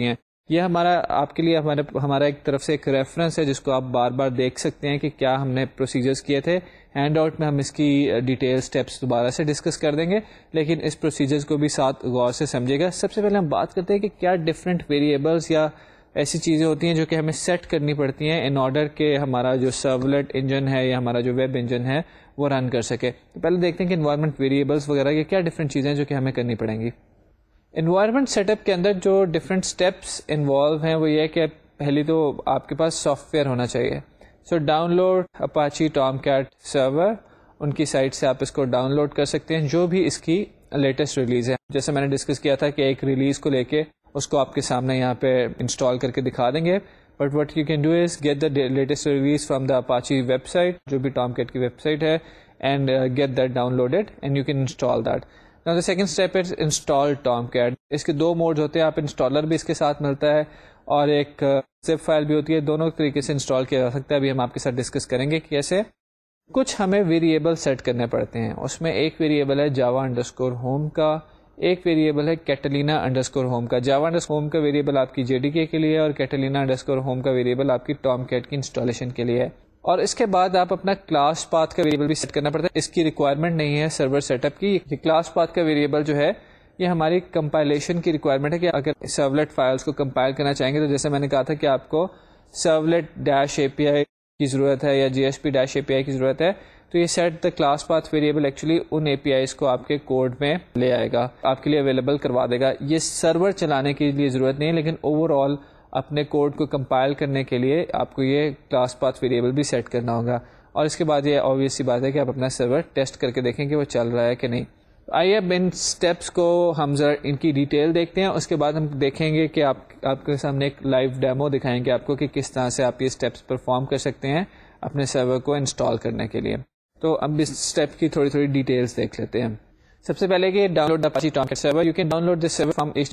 یہ ہمارا آپ کے لیے ہمارا ایک طرف سے ایک ریفرنس ہے جس کو آپ بار بار دیکھ سکتے ہیں کہ کیا ہم نے پروسیجرز کیے تھے. ہینڈ آؤٹ میں ہم اس کی ڈیٹیل اسٹیپس دوبارہ سے ڈسکس کر دیں گے, لیکن اس پروسیجرز کو بھی ساتھ غور سے سمجھے گا. سب سے پہلے ہم بات کرتے ہیں کہ کیا ڈفرینٹ ویریبلس یا ایسی چیزیں ہوتی ہیں جو کہ ہمیں سیٹ کرنی پڑتی ہیں ان آرڈر کہ ہمارا جو سرولیٹ انجن ہے یا ہمارا جو ویب انجن ہے وہ رن کر سکے. تو پہلے دیکھتے ہیں کہ انوائرمنٹ ویریبلس وغیرہ یہ کیا ڈفرینٹ چیزیں ہیں جو کہ ہمیں کرنی پڑیں گی. انوائرمنٹ سیٹ اپ کے اندر جو ڈفرینٹ اسٹیپس انوالو ہیں وہ یہ ہے کہ پہلی تو آپ کے پاس سافٹ ویئر ہونا چاہیے. So download Apache Tomcat server, ان کی سائٹ سے آپ اس کو ڈاؤن لوڈ کر سکتے ہیں جو بھی اس کی لیٹسٹ ریلیز ہے. جیسے میں نے ڈسکس کیا تھا کہ ایک ریلیز کو لے کے اس کو آپ کے سامنے یہاں پہ انسٹال کر کے دکھا دیں گے. But what you can do is get the latest release from the Apache website, جو بھی ٹام کیٹ کی ویب سائٹ ہے, and get that downloaded and you can install that. Now the second step is install Tomcat. اس کے دو modes ہوتے ہیں, آپ انسٹالر بھی اس کے ساتھ ملتا ہے اور ایک زپ فائل بھی ہوتی ہے, دونوں طریقے سے انسٹال کیا جا سکتا ہے. ابھی ہم آپ کے ساتھ ڈسکس کریں گے کیسے. کچھ ہمیں ویریبل سیٹ کرنے پڑتے ہیں, اس میں ایک ویریبل ہے جاوا انڈرسکور ہوم کا, ایک ویریبل ہے کیٹلینا انڈرسکور ہوم کا. جاوا انڈرسکور ہوم کا ویریبل آپ کی JDK کے لیے اور کیٹلینا انڈرسکور ہوم کا ویریبل آپ کی Tomcat کی انسٹالیشن کے لیے ہے. اور اس کے بعد آپ اپنا کلاس پاتھ کا ویریبل بھی سیٹ کرنا پڑتا ہے. اس کی ریکوائرمنٹ نہیں ہے سرور سیٹ اپ کی. یہ کلاس پاتھ کا ویریبل جو ہے یہ ہماری کمپائلیشن کی ریکوائرمنٹ ہے کہ اگر سرولیٹ فائلس کو کمپائل کرنا چاہیں گے تو جیسے میں نے کہا تھا کہ آپ کو سرولیٹ ڈیش API کی ضرورت ہے یا JSP ڈیش API کی ضرورت ہے, تو یہ set the class path variable actually ان APIs کو آپ کے کوڈ میں لے آئے گا, آپ کے لیے اویلیبل کروا دے گا. یہ سرور چلانے کے لیے ضرورت نہیں ہے, لیکن اوور آل اپنے کوڈ کو کمپائل کرنے کے لیے آپ کو یہ کلاس پاتھ ویریبل بھی سیٹ کرنا ہوگا. اور اس کے بعد یہ آبویس سی بات ہے کہ آپ اپنا سرور ٹیسٹ کر کے دیکھیں کہ وہ چل رہا ہے کہ نہیں. آئیے اب ان اسٹیپس کو ہم ذرا ان کی ڈیٹیل دیکھتے ہیں. اس کے بعد ہم دیکھیں گے کہ آپ کے سامنے ایک لائیو ڈیمو دکھائیں گے آپ کو کہ کس طرح سے آپ یہ اسٹیپس پرفارم کر سکتے ہیں اپنے سرور کو انسٹال کرنے کے لیے. تو اب اس اسٹیپ کی تھوڑی ڈیٹیلس دیکھ لیتے ہیں. سب سے پہلے کہ download Apache Tomcat server. You can download this server from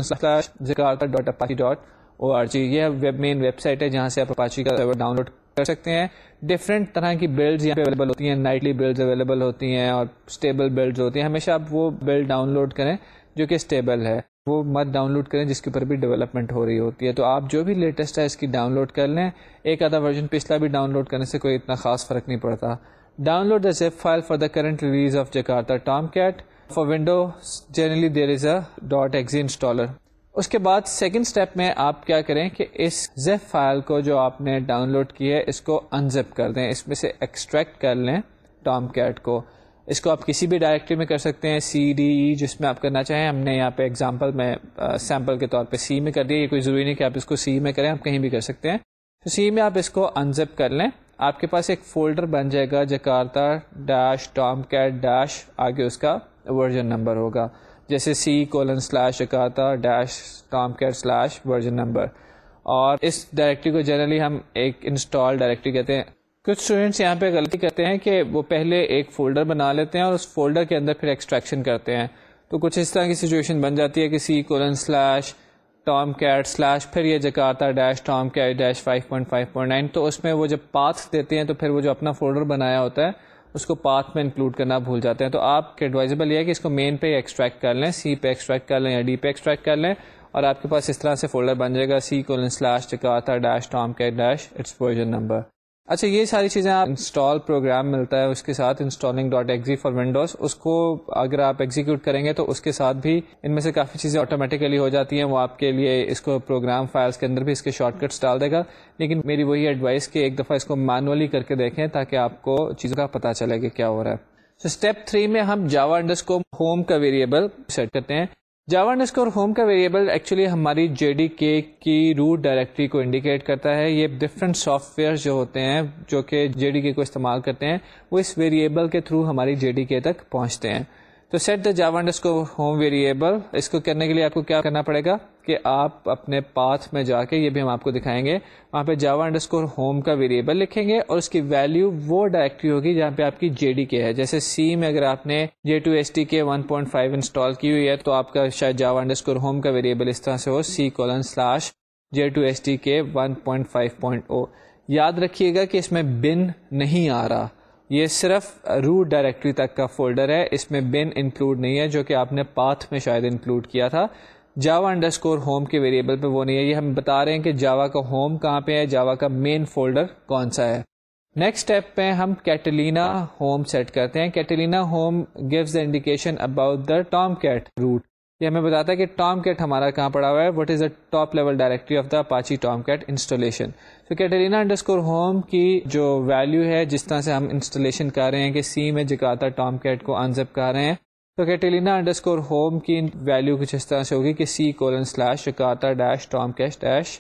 http://jakarta.apache.org. یہ مین ویب سائٹ ہے جہاں سے آپ اپاچی کا سرور ڈاؤن لوڈ کر سکتے ہیں. ڈفرینٹ طرح کی بلڈز یہاں پہ اویلیبل ہوتی ہیں, نائٹلی بلڈز اویلیبل ہوتی ہیں اور اسٹیبل بلڈز ہوتی ہیں. ہمیشہ آپ وہ بلڈ ڈاؤن لوڈ کریں جو کہ اسٹیبل ہے, وہ مت ڈاؤن لوڈ کریں جس کے اوپر بھی ڈیولپمنٹ ہو رہی ہوتی ہے. تو آپ جو بھی لیٹسٹ ہے اس کی ڈاؤن لوڈ کر لیں. ایک آدھا ورژن پچھلا بھی ڈاؤن لوڈ کرنے سے کوئی اتنا خاص فرق نہیں پڑتا. Download the zip file for the current release of Jakarta Tomcat. For Windows generally there is a .exe installer. اس کے بعد سیکنڈ اسٹیپ میں آپ کیا کریں کہ اس زپ فائل کو جو آپ نے ڈاؤن لوڈ کی ہے اس کو انزپ کر دیں, اس میں سے ایکسٹریکٹ کر لیں Tomcat کو. اس کو آپ کسی بھی ڈائریکٹری میں کر سکتے ہیں, CDE جس میں آپ کرنا چاہیں. ہم نے یہاں پہ ایگزامپل میں سیمپل کے طور پہ C میں کر دیا. یہ کوئی ضروری نہیں کہ آپ اس کو C میں کریں, آپ کہیں بھی کر سکتے ہیں. تو C میں آپ اس کو انزپ کر لیں. آپ کے پاس ایک فولڈر بن جائے گا Jakarta-Tomcat- آگے اس کا ورژن نمبر ہوگا, جیسے C:/Jakarta-Tomcat/ورژن نمبر. اور اس ڈائریکٹری کو جنرلی ہم ایک انسٹال ڈائریکٹری کہتے ہیں. کچھ اسٹوڈینٹس یہاں پہ غلطی کرتے ہیں کہ وہ پہلے ایک فولڈر بنا لیتے ہیں اور اس فولڈر کے اندر پھر ایکسٹریکشن کرتے ہیں. تو کچھ اس طرح کی سچویشن بن جاتی ہے کہ C:/Tomcat/ پھر یہ Jakarta-Tomcat-5.5.9. تو اس میں وہ جب پاتھ دیتے ہیں تو پھر وہ جو اپنا فولڈر بنایا ہوتا ہے اس کو پاتھ میں انکلوڈ کرنا بھول جاتے ہیں. تو آپ کے ایڈوائزبل یہ ہے کہ اس کو مین پہ ایکسٹریکٹ کر لیں, C پہ ایکسٹریکٹ کر لیں یا D پہ ایکسٹریکٹ کر لیں, اور آپ کے پاس اس طرح سے فولڈر بن جائے گا C:/Jakarta-Tomcat- ورژن نمبر. اچھا, یہ ساری چیزیں آپ انسٹال پروگرام ملتا ہے اس کے ساتھ installing.exe فار ونڈوز, اس کو اگر آپ ایگزیکیوٹ کریں گے تو اس کے ساتھ بھی ان میں سے کافی چیزیں آٹومیٹیکلی ہو جاتی ہیں. وہ آپ کے لیے اس کو پروگرام فائلس کے اندر بھی اس کے شارٹ کٹس ڈال دے گا, لیکن میری وہی ایڈوائس کہ ایک دفعہ اس کو مینولی کر کے دیکھیں تاکہ آپ کو چیزوں کا پتہ چلے کہ کیا ہو رہا ہے. اسٹیپ 3 میں ہم Java_home کا ویریبل سیٹ کرتے ہیں. Java_home کا ویریبل ایکچولی ہماری JDK کی روٹ ڈائریکٹری کو انڈیکیٹ کرتا ہے. یہ ڈفرینٹ سافٹ ویئر جو ہوتے ہیں جو کہ JDK کو استعمال کرتے ہیں وہ اس ویریبل کے تھرو ہماری JDK تک پہنچتے ہیں. تو سیٹ دا Java_home ویریبل, اس کو کرنے کے لیے آپ کو کیا کرنا پڑے گا کہ آپ اپنے پاتھ میں جا کے, یہ بھی ہم آپ کو دکھائیں گے, وہاں پہ Java_home کا ویریبل لکھیں گے اور اس کی ویلیو وہ ڈائریکٹری ہوگی جہاں پہ آپ کی JDK ہے. جیسے C میں اگر آپ نے J2SDK 1.5 انسٹال کی ہوئی ہے تو آپ کا شاید Java_home کا ویریبل اس طرح سے ہو C:/J2SDK 1.5.0. یاد رکھیے گا کہ اس میں بن نہیں آ رہا, یہ صرف روٹ ڈائریکٹری تک کا فولڈر ہے, اس میں بن انکلوڈ نہیں ہے جو کہ آپ نے پاتھ میں شاید انکلوڈ کیا تھا. جاوا انڈرسکور ہوم کے ویریبل پہ وہ نہیں ہے. یہ ہم بتا رہے ہیں کہ جاوا کا ہوم کہاں پہ ہے, جاوا کا مین فولڈر کون سا ہے. نیکسٹ اسٹیپ پہ ہم کیٹلینا ہوم سیٹ کرتے ہیں. Catalina home gives the indication about the Tomcat root. یہ ہمیں بتاتا ہے کہ ٹام کیٹ ہمارا کہاں پڑا ہوا ہے, what is the top level directory of the Apache Tomcat installation. تو کیٹلینا انڈرسکور ہوم کی جو ویلیو ہے, جس طرح سے ہم انسٹالیشن کر رہے ہیں کہ سی میں جکارتا ٹام کیٹ کو انزپ کر رہے ہیں, تو کیٹلینا انڈرسکور ہوم کی ویلیو کچھ اس طرح سے ہوگی کہ C:/ Jakarta dash Tomcat dash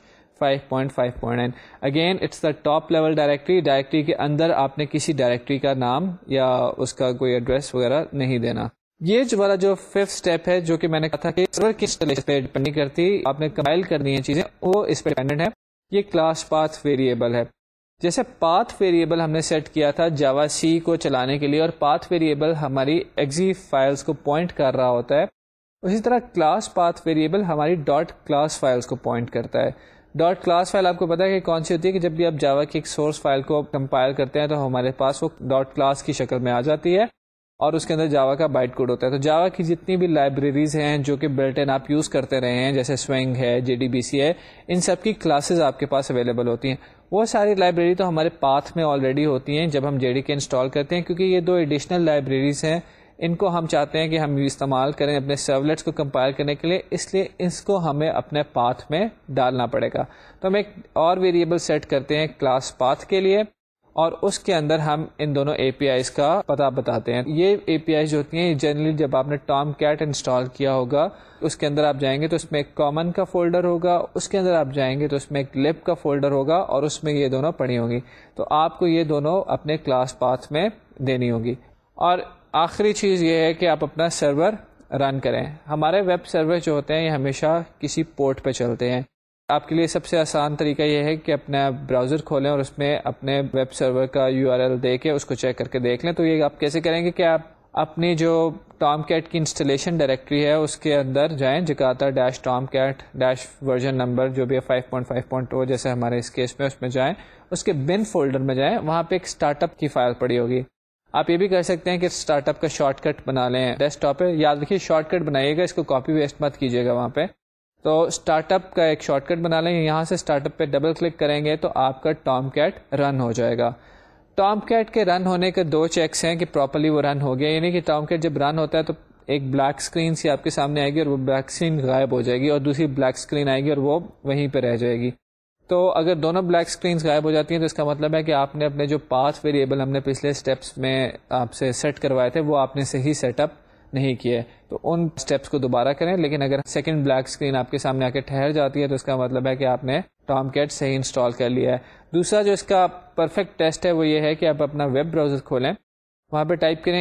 5.5.9. Again it's the top level directory. Directory کے اندر آپ نے کسی ڈائریکٹری کا نام یا اس کا کوئی ایڈریس وغیرہ نہیں دینا. یہ جو والا جو 5th اسٹیپ ہے, جو کہ میں نے کہا تھا کہ سرور کی انسٹالیشن پہ ڈیپینڈ نہیں کرتی, آپ نے کمپائل کرنی ہے چیزیں, وہ اس پہ ڈیپینڈنٹ ہے. یہ کلاس پاتھ ویریبل ہے. جیسے پاتھ ویریبل ہم نے سیٹ کیا تھا جاوا سی کو چلانے کے لیے, اور پاتھ ویریبل ہماری ایگزی فائلز کو پوائنٹ کر رہا ہوتا ہے, اسی طرح کلاس پاتھ ویریبل ہماری ڈاٹ کلاس فائلز کو پوائنٹ کرتا ہے. ڈاٹ کلاس فائل آپ کو پتا ہے کہ کون سی ہوتی ہے, کہ جب بھی آپ جاوا کی ایک سورس فائل کو کمپائل کرتے ہیں تو ہمارے پاس وہ ڈاٹ کلاس کی شکل میں آ جاتی ہے, اور اس کے اندر جاوا کا بائٹ کوڈ ہوتا ہے. تو جاوا کی جتنی بھی لائبریریز ہیں جو کہ بلٹ ان آپ یوز کرتے رہے ہیں, جیسے سوئنگ ہے, JDBC ہے, ان سب کی کلاسز آپ کے پاس اویلیبل ہوتی ہیں. وہ ساری لائبریری تو ہمارے پاتھ میں آلریڈی ہوتی ہیں جب ہم JDK انسٹال کرتے ہیں, کیونکہ یہ 2 ایڈیشنل لائبریریز ہیں, ان کو ہم چاہتے ہیں کہ ہم استعمال کریں اپنے سرولیٹس کو کمپائل کرنے کے لیے, اس لیے اس کو ہمیں اپنے پاتھ میں ڈالنا پڑے گا. تو ہم ایک اور ویریبل سیٹ کرتے ہیں کلاس پاتھ کے لیے, اور اس کے اندر ہم ان دونوں APIs کا پتہ بتاتے ہیں. یہ APIs جو ہوتی ہیں جنرلی جب آپ نے ٹام کیٹ انسٹال کیا ہوگا, اس کے اندر آپ جائیں گے تو اس میں ایک کامن کا فولڈر ہوگا, اس کے اندر آپ جائیں گے تو اس میں ایک لب کا فولڈر ہوگا, اور اس میں یہ دونوں پڑی ہوں گی. تو آپ کو یہ دونوں اپنے کلاس پاتھ میں دینی ہوگی. اور آخری چیز یہ ہے کہ آپ اپنا سرور رن کریں. ہمارے ویب سرور جو ہوتے ہیں یہ ہمیشہ کسی پورٹ پہ چلتے ہیں. آپ کے لیے سب سے آسان طریقہ یہ ہے کہ اپنا براؤزر کھولیں اور اس میں اپنے ویب سرور کا URL دے کے اس کو چیک کر کے دیکھ لیں. تو یہ آپ کیسے کریں گے کہ آپ اپنی جو ٹام کیٹ کی انسٹالیشن ڈائریکٹری ہے اس کے اندر جائیں, Jakarta dash Tomcat dash version number جو بھی ہے 5.5.2 جیسے ہمارے اس کیس میں, اس میں جائیں, اس کے بن فولڈر میں جائیں, وہاں پہ ایک اسٹارٹ اپ کی فائل پڑی ہوگی. آپ یہ بھی کر سکتے ہیں کہ اسٹارٹ اپ کا شارٹ کٹ بنا لیں ڈیسک ٹاپ پہ. یاد رکھیے شارٹ کٹ بنائیے گا, اس کو کاپی ویسٹ مت کیجیے گا وہاں پہ. تو اسٹارٹ اپ کا ایک شارٹ کٹ بنا لیں, یہاں سے اسٹارٹ اپ پہ ڈبل کلک کریں گے تو آپ کا ٹام کیٹ رن ہو جائے گا. ٹام کیٹ کے رن ہونے کے 2 چیکس ہیں کہ پراپرلی وہ رن ہو گیا, یعنی کہ ٹام کیٹ جب رن ہوتا ہے تو ایک بلیک اسکرین سی آپ کے سامنے آئے گی اور وہ بلیک اسکرین غائب ہو جائے گی, اور دوسری بلیک اسکرین آئے گی اور وہ وہیں پہ رہ جائے گی. تو اگر دونوں بلیک اسکرینس غائب ہو جاتی ہیں تو اس کا مطلب ہے کہ آپ نے اپنے جو پاتھ ویریبل ہم نے پچھلے اسٹیپس میں آپ سے سیٹ کروائے تھے وہ آپ نے صحیح سیٹ اپ نہیں کیے. تو ان اسٹیپس کو دوبارہ کریں. لیکن اگر سیکنڈ بلیک اسکرین آپ کے سامنے آ کے ٹھہر جاتی ہے تو اس کا مطلب ہے کہ آپ نے ٹام کیٹ صحیح انسٹال کر لیا ہے. دوسرا جو اس کا پرفیکٹ ٹیسٹ ہے وہ یہ ہے کہ آپ اپنا ویب براؤزر کھولیں, وہاں پہ ٹائپ کریں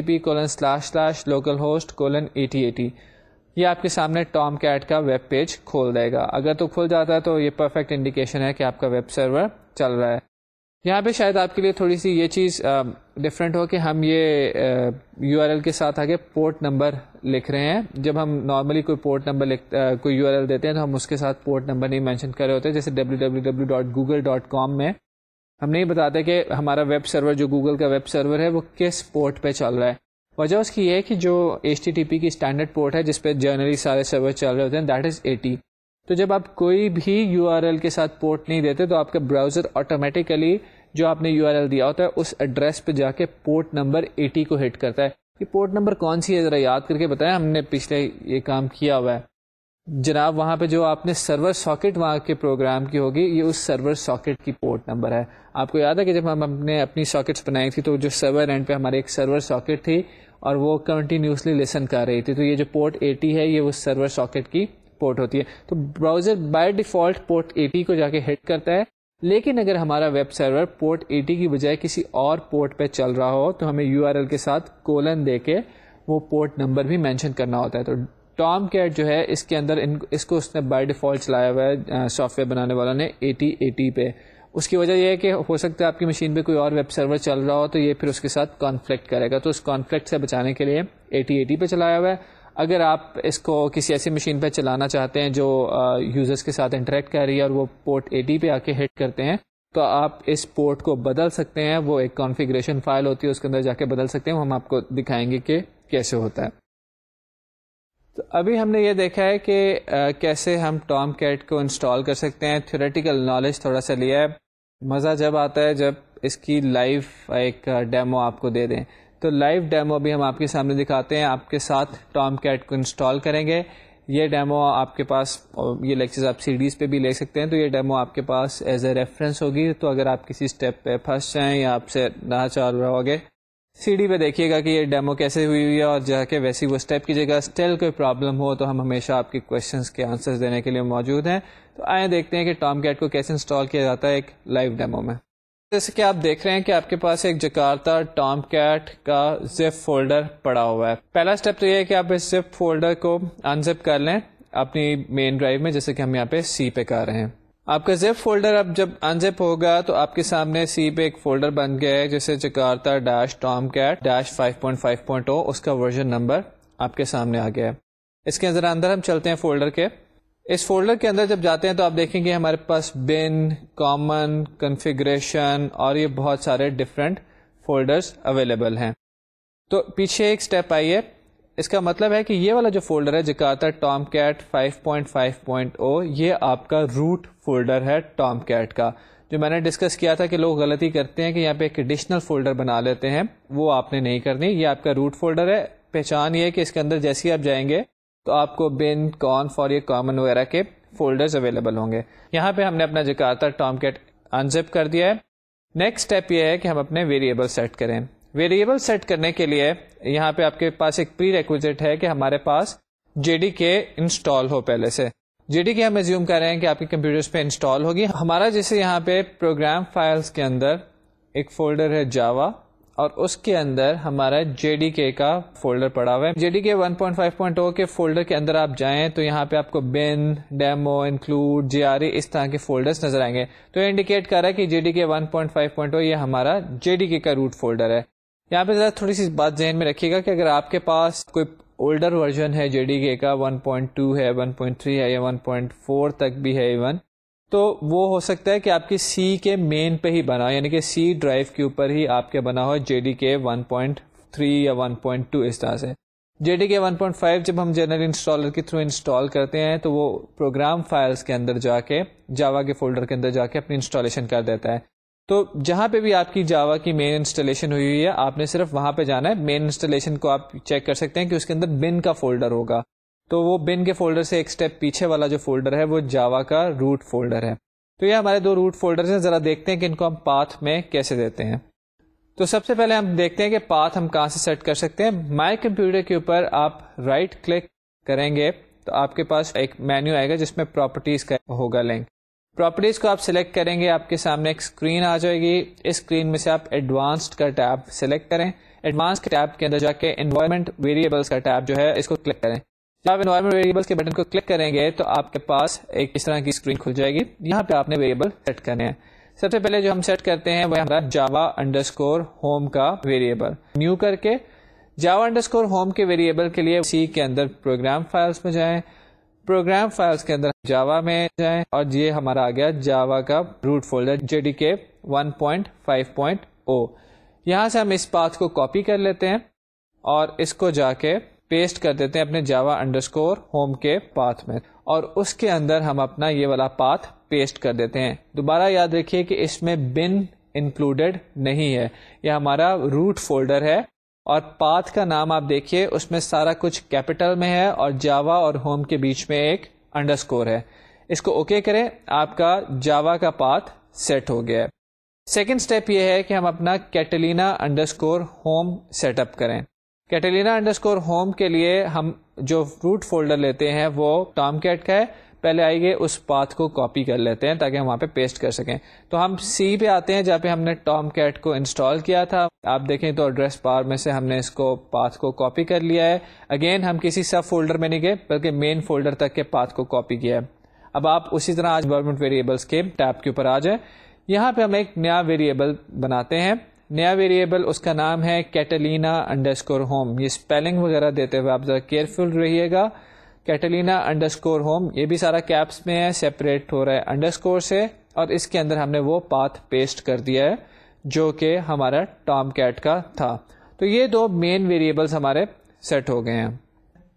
http://localhost:8080. یہ آپ کے سامنے ٹام کیٹ کا ویب پیج کھول دے گا. اگر تو کھل جاتا ہے تو یہ پرفیکٹ انڈیکیشن ہے کہ آپ کا ویب سرور چل رہا ہے. یہاں پہ شاید آپ کے لیے تھوڑی سی یہ چیز ڈفرینٹ ہو کہ ہم یہ URL کے ساتھ آگے پورٹ نمبر لکھ رہے ہیں. جب ہم نارملی کوئی پورٹ نمبر کوئی URL دیتے ہیں تو ہم اس کے ساتھ پورٹ نمبر نہیں مینشن کر رہے ہوتے. جیسے www.google.com میں ہم نہیں بتاتے کہ ہمارا ویب سرور جو گوگل کا ویب سرور ہے وہ کس پورٹ پہ چل رہا ہے. وجہ اس کی یہ ہے کہ جو HTTP کی اسٹینڈرڈ پورٹ ہے جس پہ جنرلی سارے سرور چل رہے ہوتے ہیں دیٹ از 80. تو جب آپ کوئی بھی URL کے ساتھ پورٹ نہیں دیتے تو آپ کا براؤزر آٹومیٹیکلی جو آپ نے URL دیا ہوتا ہے اس ایڈریس پہ جا کے پورٹ نمبر 80 کو ہٹ کرتا ہے. یہ پورٹ نمبر کون سی ہے ذرا یاد کر کے بتائیں, ہم نے پچھلے یہ کام کیا ہوا ہے جناب. وہاں پہ جو آپ نے سرور ساکٹ وہاں کے پروگرام کی ہوگی یہ اس سرور ساکٹ کی پورٹ نمبر ہے. آپ کو یاد ہے کہ جب ہم نے اپنی ساکٹس بنائی تھی تو جو سرور اینڈ پہ ہمارے ایک سرور ساکٹ تھی اور وہ کنٹینیوسلی لسن کر رہی تھی, تو یہ جو پورٹ 80 ہے یہ اس سرور ساکٹ کی پورٹ ہوتی ہے. تو براؤزر بائی ڈیفالٹ پورٹ 80 کو جا کے ہٹ کرتا ہے. لیکن اگر ہمارا ویب سرور پورٹ 80 کی بجائے کسی اور پورٹ پہ چل رہا ہو تو ہمیں URL کے ساتھ کولن دے کے وہ پورٹ نمبر بھی مینشن کرنا ہوتا ہے. تو ٹام کیٹ جو ہے اس کے اندر اس کو اس نے بائی ڈیفالٹ چلایا ہوا ہے سافٹ ویئر بنانے والا نے 8080 پہ. اس کی وجہ یہ ہے کہ ہو سکتا ہے آپ کی مشین پہ کوئی اور ویب سرور چل رہا ہو تو یہ پھر اس کے ساتھ کانفلکٹ کرے گا. تو اس کانفلکٹ سے بچانے کے لیے 8080 پہ چلایا ہوا ہے. اگر آپ اس کو کسی ایسی مشین پہ چلانا چاہتے ہیں جو یوزرس کے ساتھ انٹریکٹ کر رہی ہے اور وہ پورٹ 80 پہ آ کے ہٹ کرتے ہیں تو آپ اس پورٹ کو بدل سکتے ہیں. وہ ایک کانفیگریشن فائل ہوتی ہے اس کے اندر جا کے بدل سکتے ہیں. وہ ہم آپ کو دکھائیں گے کہ کیسے ہوتا ہے. تو ابھی ہم نے یہ دیکھا ہے کہ کیسے ہم ٹام کیٹ کو انسٹال کر سکتے ہیں. تھیوریٹیکل نالج تھوڑا سا لیا ہے. مزہ جب آتا ہے جب اس کی لائیو ایک ڈیمو آپ کو دے دیں. تو لائیو ڈیمو بھی ہم آپ کے سامنے دکھاتے ہیں. آپ کے ساتھ ٹام کیٹ کو انسٹال کریں گے. یہ ڈیمو آپ کے پاس, یہ لیکچرز آپ سی ڈیز پہ بھی لے سکتے ہیں, تو یہ ڈیمو آپ کے پاس ایز اے ریفرنس ہوگی. تو اگر آپ کسی اسٹیپ پہ پھنس جائیں یا آپ سے نہ چل رہا ہوگے, سی ڈی پہ دیکھیے گا کہ یہ ڈیمو کیسے ہوئی ہے, اور جا کے ویسی وہ اسٹیپ کیجیے گا. اسٹل کوئی پرابلم ہو تو ہم ہمیشہ آپ کی کوشچنس کے آنسرز دینے کے لیے موجود ہیں. تو آئیں دیکھتے ہیں کہ ٹام کیٹ کو کیسے انسٹال کیا جاتا ہے ایک لائیو ڈیمو میں. جیسے کہ آپ دیکھ رہے ہیں کہ آپ کے پاس ایک جکارتا ٹام کیٹ کا زپ فولڈر پڑا ہوا ہے. پہلا اسٹیپ تو یہ ہے کہ آپ اس زپ فولڈر کو انزپ کر لیں اپنی مین ڈرائیو میں, جیسے کہ ہم یہاں پہ سی پہ کر رہے ہیں. آپ کا زپ فولڈر اب جب انزپ ہوگا تو آپ کے سامنے سی پہ ایک فولڈر بن گیا ہے جیسے Jakarta dash Tomcat dash 5.5.0. اس کا ورژن نمبر آپ کے سامنے آ گیا ہے. اس کے اندر ہم چلتے ہیں فولڈر کے. اس فولڈر کے اندر جب جاتے ہیں تو آپ دیکھیں گے ہمارے پاس بن, کامن, کنفیگریشن اور یہ بہت سارے ڈفرینٹ فولڈرز اویلیبل ہیں. تو پیچھے ایک اسٹیپ آئیے. اس کا مطلب ہے کہ یہ والا جو فولڈر ہے جکارتا ٹام کیٹ 5.5.0, یہ آپ کا روٹ فولڈر ہے ٹام کیٹ کا. جو میں نے ڈسکس کیا تھا کہ لوگ غلطی کرتے ہیں کہ یہاں پہ ایک ایڈیشنل فولڈر بنا لیتے ہیں, وہ آپ نے نہیں کرنی. یہ آپ کا روٹ فولڈر ہے. پہچان یہ ہے کہ اس کے اندر جیسے ہی آپ جائیں گے تو آپ کو بن, کانف اور یہ کامن وغیرہ کے فولڈرز اویلیبل ہوں گے. یہاں پہ ہم نے اپنا جکارتا ٹام کیٹ انزپ کر دیا ہے. نیکسٹ اسٹیپ یہ ہے کہ ہم اپنے ویریبل سیٹ کریں. ویریبل سیٹ کرنے کے لیے یہاں پہ آپ کے پاس ایک پری ریکویزٹ ہے کہ ہمارے پاس JDK انسٹال ہو. پہلے سے JDK ہم ایزیوم کر رہے ہیں کہ آپ کے کمپیوٹرز پہ انسٹال ہوگی. ہمارا جیسے یہاں پہ پروگرام فائلز کے اندر ایک فولڈر ہے جاوا, اور اس کے اندر ہمارا JDK کا فولڈر پڑا ہوا ہے. JDK 1.5.0 کے فولڈر کے اندر آپ جائیں تو یہاں پہ آپ کو بن, ڈیمو, انکلوڈ, JRE اس طرح کے فولڈرز نظر آئیں گے. تو یہ انڈیکیٹ کر رہا ہے کہ JDK 1.5.0 یہ ہمارا JDK کا روٹ فولڈر ہے. یہاں پہ ذرا تھوڑی سی بات ذہن میں رکھیے گا کہ اگر آپ کے پاس کوئی اولڈر ورژن ہے JDK کا, 1.2 ہے, 1.3 ہے یا 1.4 تک بھی ہے ایون, تو وہ ہو سکتا ہے کہ آپ کی سی کے مین پہ ہی بنا ہو, یعنی کہ سی ڈرائیو کے اوپر ہی آپ کے بنا ہو JDK 1.3 یا 1.2 اس طرح سے. JDK 1.5 جب ہم جنرل انسٹالر کے تھرو انسٹال کرتے ہیں تو وہ پروگرام فائلز کے اندر جا کے جاوا کے فولڈر کے اندر جا کے اپنی انسٹالیشن کر دیتا ہے. تو جہاں پہ بھی آپ کی جاوا کی مین انسٹالیشن ہوئی ہے آپ نے صرف وہاں پہ جانا ہے. مین انسٹالیشن کو آپ چیک کر سکتے ہیں کہ اس کے اندر بن کا فولڈر ہوگا, تو وہ بن کے فولڈر سے ایک اسٹیپ پیچھے والا جو فولڈر ہے وہ جاوا کا روٹ فولڈر ہے. تو یہ ہمارے دو روٹ فولڈرز ہیں. ذرا دیکھتے ہیں کہ ان کو ہم پاتھ میں کیسے دیتے ہیں. تو سب سے پہلے ہم دیکھتے ہیں کہ پاتھ ہم کہاں سے سیٹ کر سکتے ہیں. مائی کمپیوٹر کے اوپر آپ رائٹ کلک کریں گے تو آپ کے پاس ایک مینیو آئے گا جس میں پراپرٹیز کا ہوگا لنک. پراپرٹیز کو آپ سلیکٹ کریں گے, آپ کے سامنے ایک اسکرین آ جائے گی. اس اسکرین میں سے آپ ایڈوانسڈ کا ٹیب سلیکٹ کریں. ایڈوانس کے ٹیب کے اندر جا کے انوائرمنٹ ویریبلس کا ٹیب جو ہے اس کو کلک کریں. جب آپ انوائرمنٹ ویریبلس کے بٹن کو کلک کریں گے تو آپ کے پاس ایک اس طرح کی اسکرین کھل جائے گی. یہاں پہ آپ نے ویریبل سیٹ کرنے ہیں. سب سے پہلے جو ہم سیٹ کرتے ہیں وہ ہمارا جاوا انڈرسکور ہوم کا ویریبل. نیو کر کے جاوا انڈرسکور ہوم کے ویریبل کے لیے سی کے اندر پروگرام فائلز میں جائیں, پروگرام فائلز کے اندر جاوا میں جائیں, اور یہ ہمارا آ گیا جاوا کا روٹ فولڈر JDK 1.5.0. یہاں سے ہم اس پاتھ کو کاپی کر لیتے ہیں اور اس کو جا کے پیسٹ کر دیتے ہیں اپنے جاوا انڈرسکور ہوم کے پاتھ میں, اور اس کے اندر ہم اپنا یہ والا پاتھ پیسٹ کر دیتے ہیں. دوبارہ یاد رکھیے کہ اس میں بن انکلوڈیڈ نہیں ہے, یہ ہمارا روٹ فولڈر ہے, اور پاتھ کا نام آپ دیکھیے اس میں سارا کچھ کیپٹل میں ہے اور جاوا اور ہوم کے بیچ میں ایک انڈرسکور ہے. اس کو اوکے کریں, آپ کا جاوا کا پاتھ سیٹ ہو گیا ہے. سیکنڈ اسٹیپ یہ ہے کہ ہم اپنا Catalina underscore home set up کریں. کیٹلینا انڈرسکور ہوم کے لیے ہم جو روٹ فولڈر لیتے ہیں وہ ٹام کیٹ کا ہے. پہلے آئیے گے اس پاتھ کو کاپی کر لیتے ہیں تاکہ ہم وہاں پہ پیسٹ کر سکیں. تو ہم سی پہ آتے ہیں جہاں پہ ہم نے ٹام کیٹ کو انسٹال کیا تھا. آپ دیکھیں تو ایڈریس بار میں سے ہم نے اس کو پاتھ کو کاپی کر لیا ہے. اگین ہم کسی سب فولڈر میں نہیں گئے بلکہ مین فولڈر تک کے پاتھ کو کاپی کیا ہے. اب آپ اسی طرح آج انوائرمنٹ ویریبلس کے ٹیب کے اوپر آ جائیں. یہاں پہ ہم ایک نیا ویریبل بناتے ہیں. نیا ویریبل اس کا نام ہے کیٹلینا انڈرسکور ہوم. یہ اسپیلنگ وغیرہ دیتے ہوئے آپ ذرا کیئرفل رہیے گا. کیٹلینا انڈرسکور ہوم, یہ بھی سارا کیپس میں ہے, سیپریٹ ہو رہا ہے انڈرسکور سے, اور اس کے اندر ہم نے وہ پاتھ پیسٹ کر دیا ہے جو کہ ہمارا ٹام کیٹ کا تھا. تو یہ دو مین ویریبلس ہمارے سیٹ ہو گئے ہیں.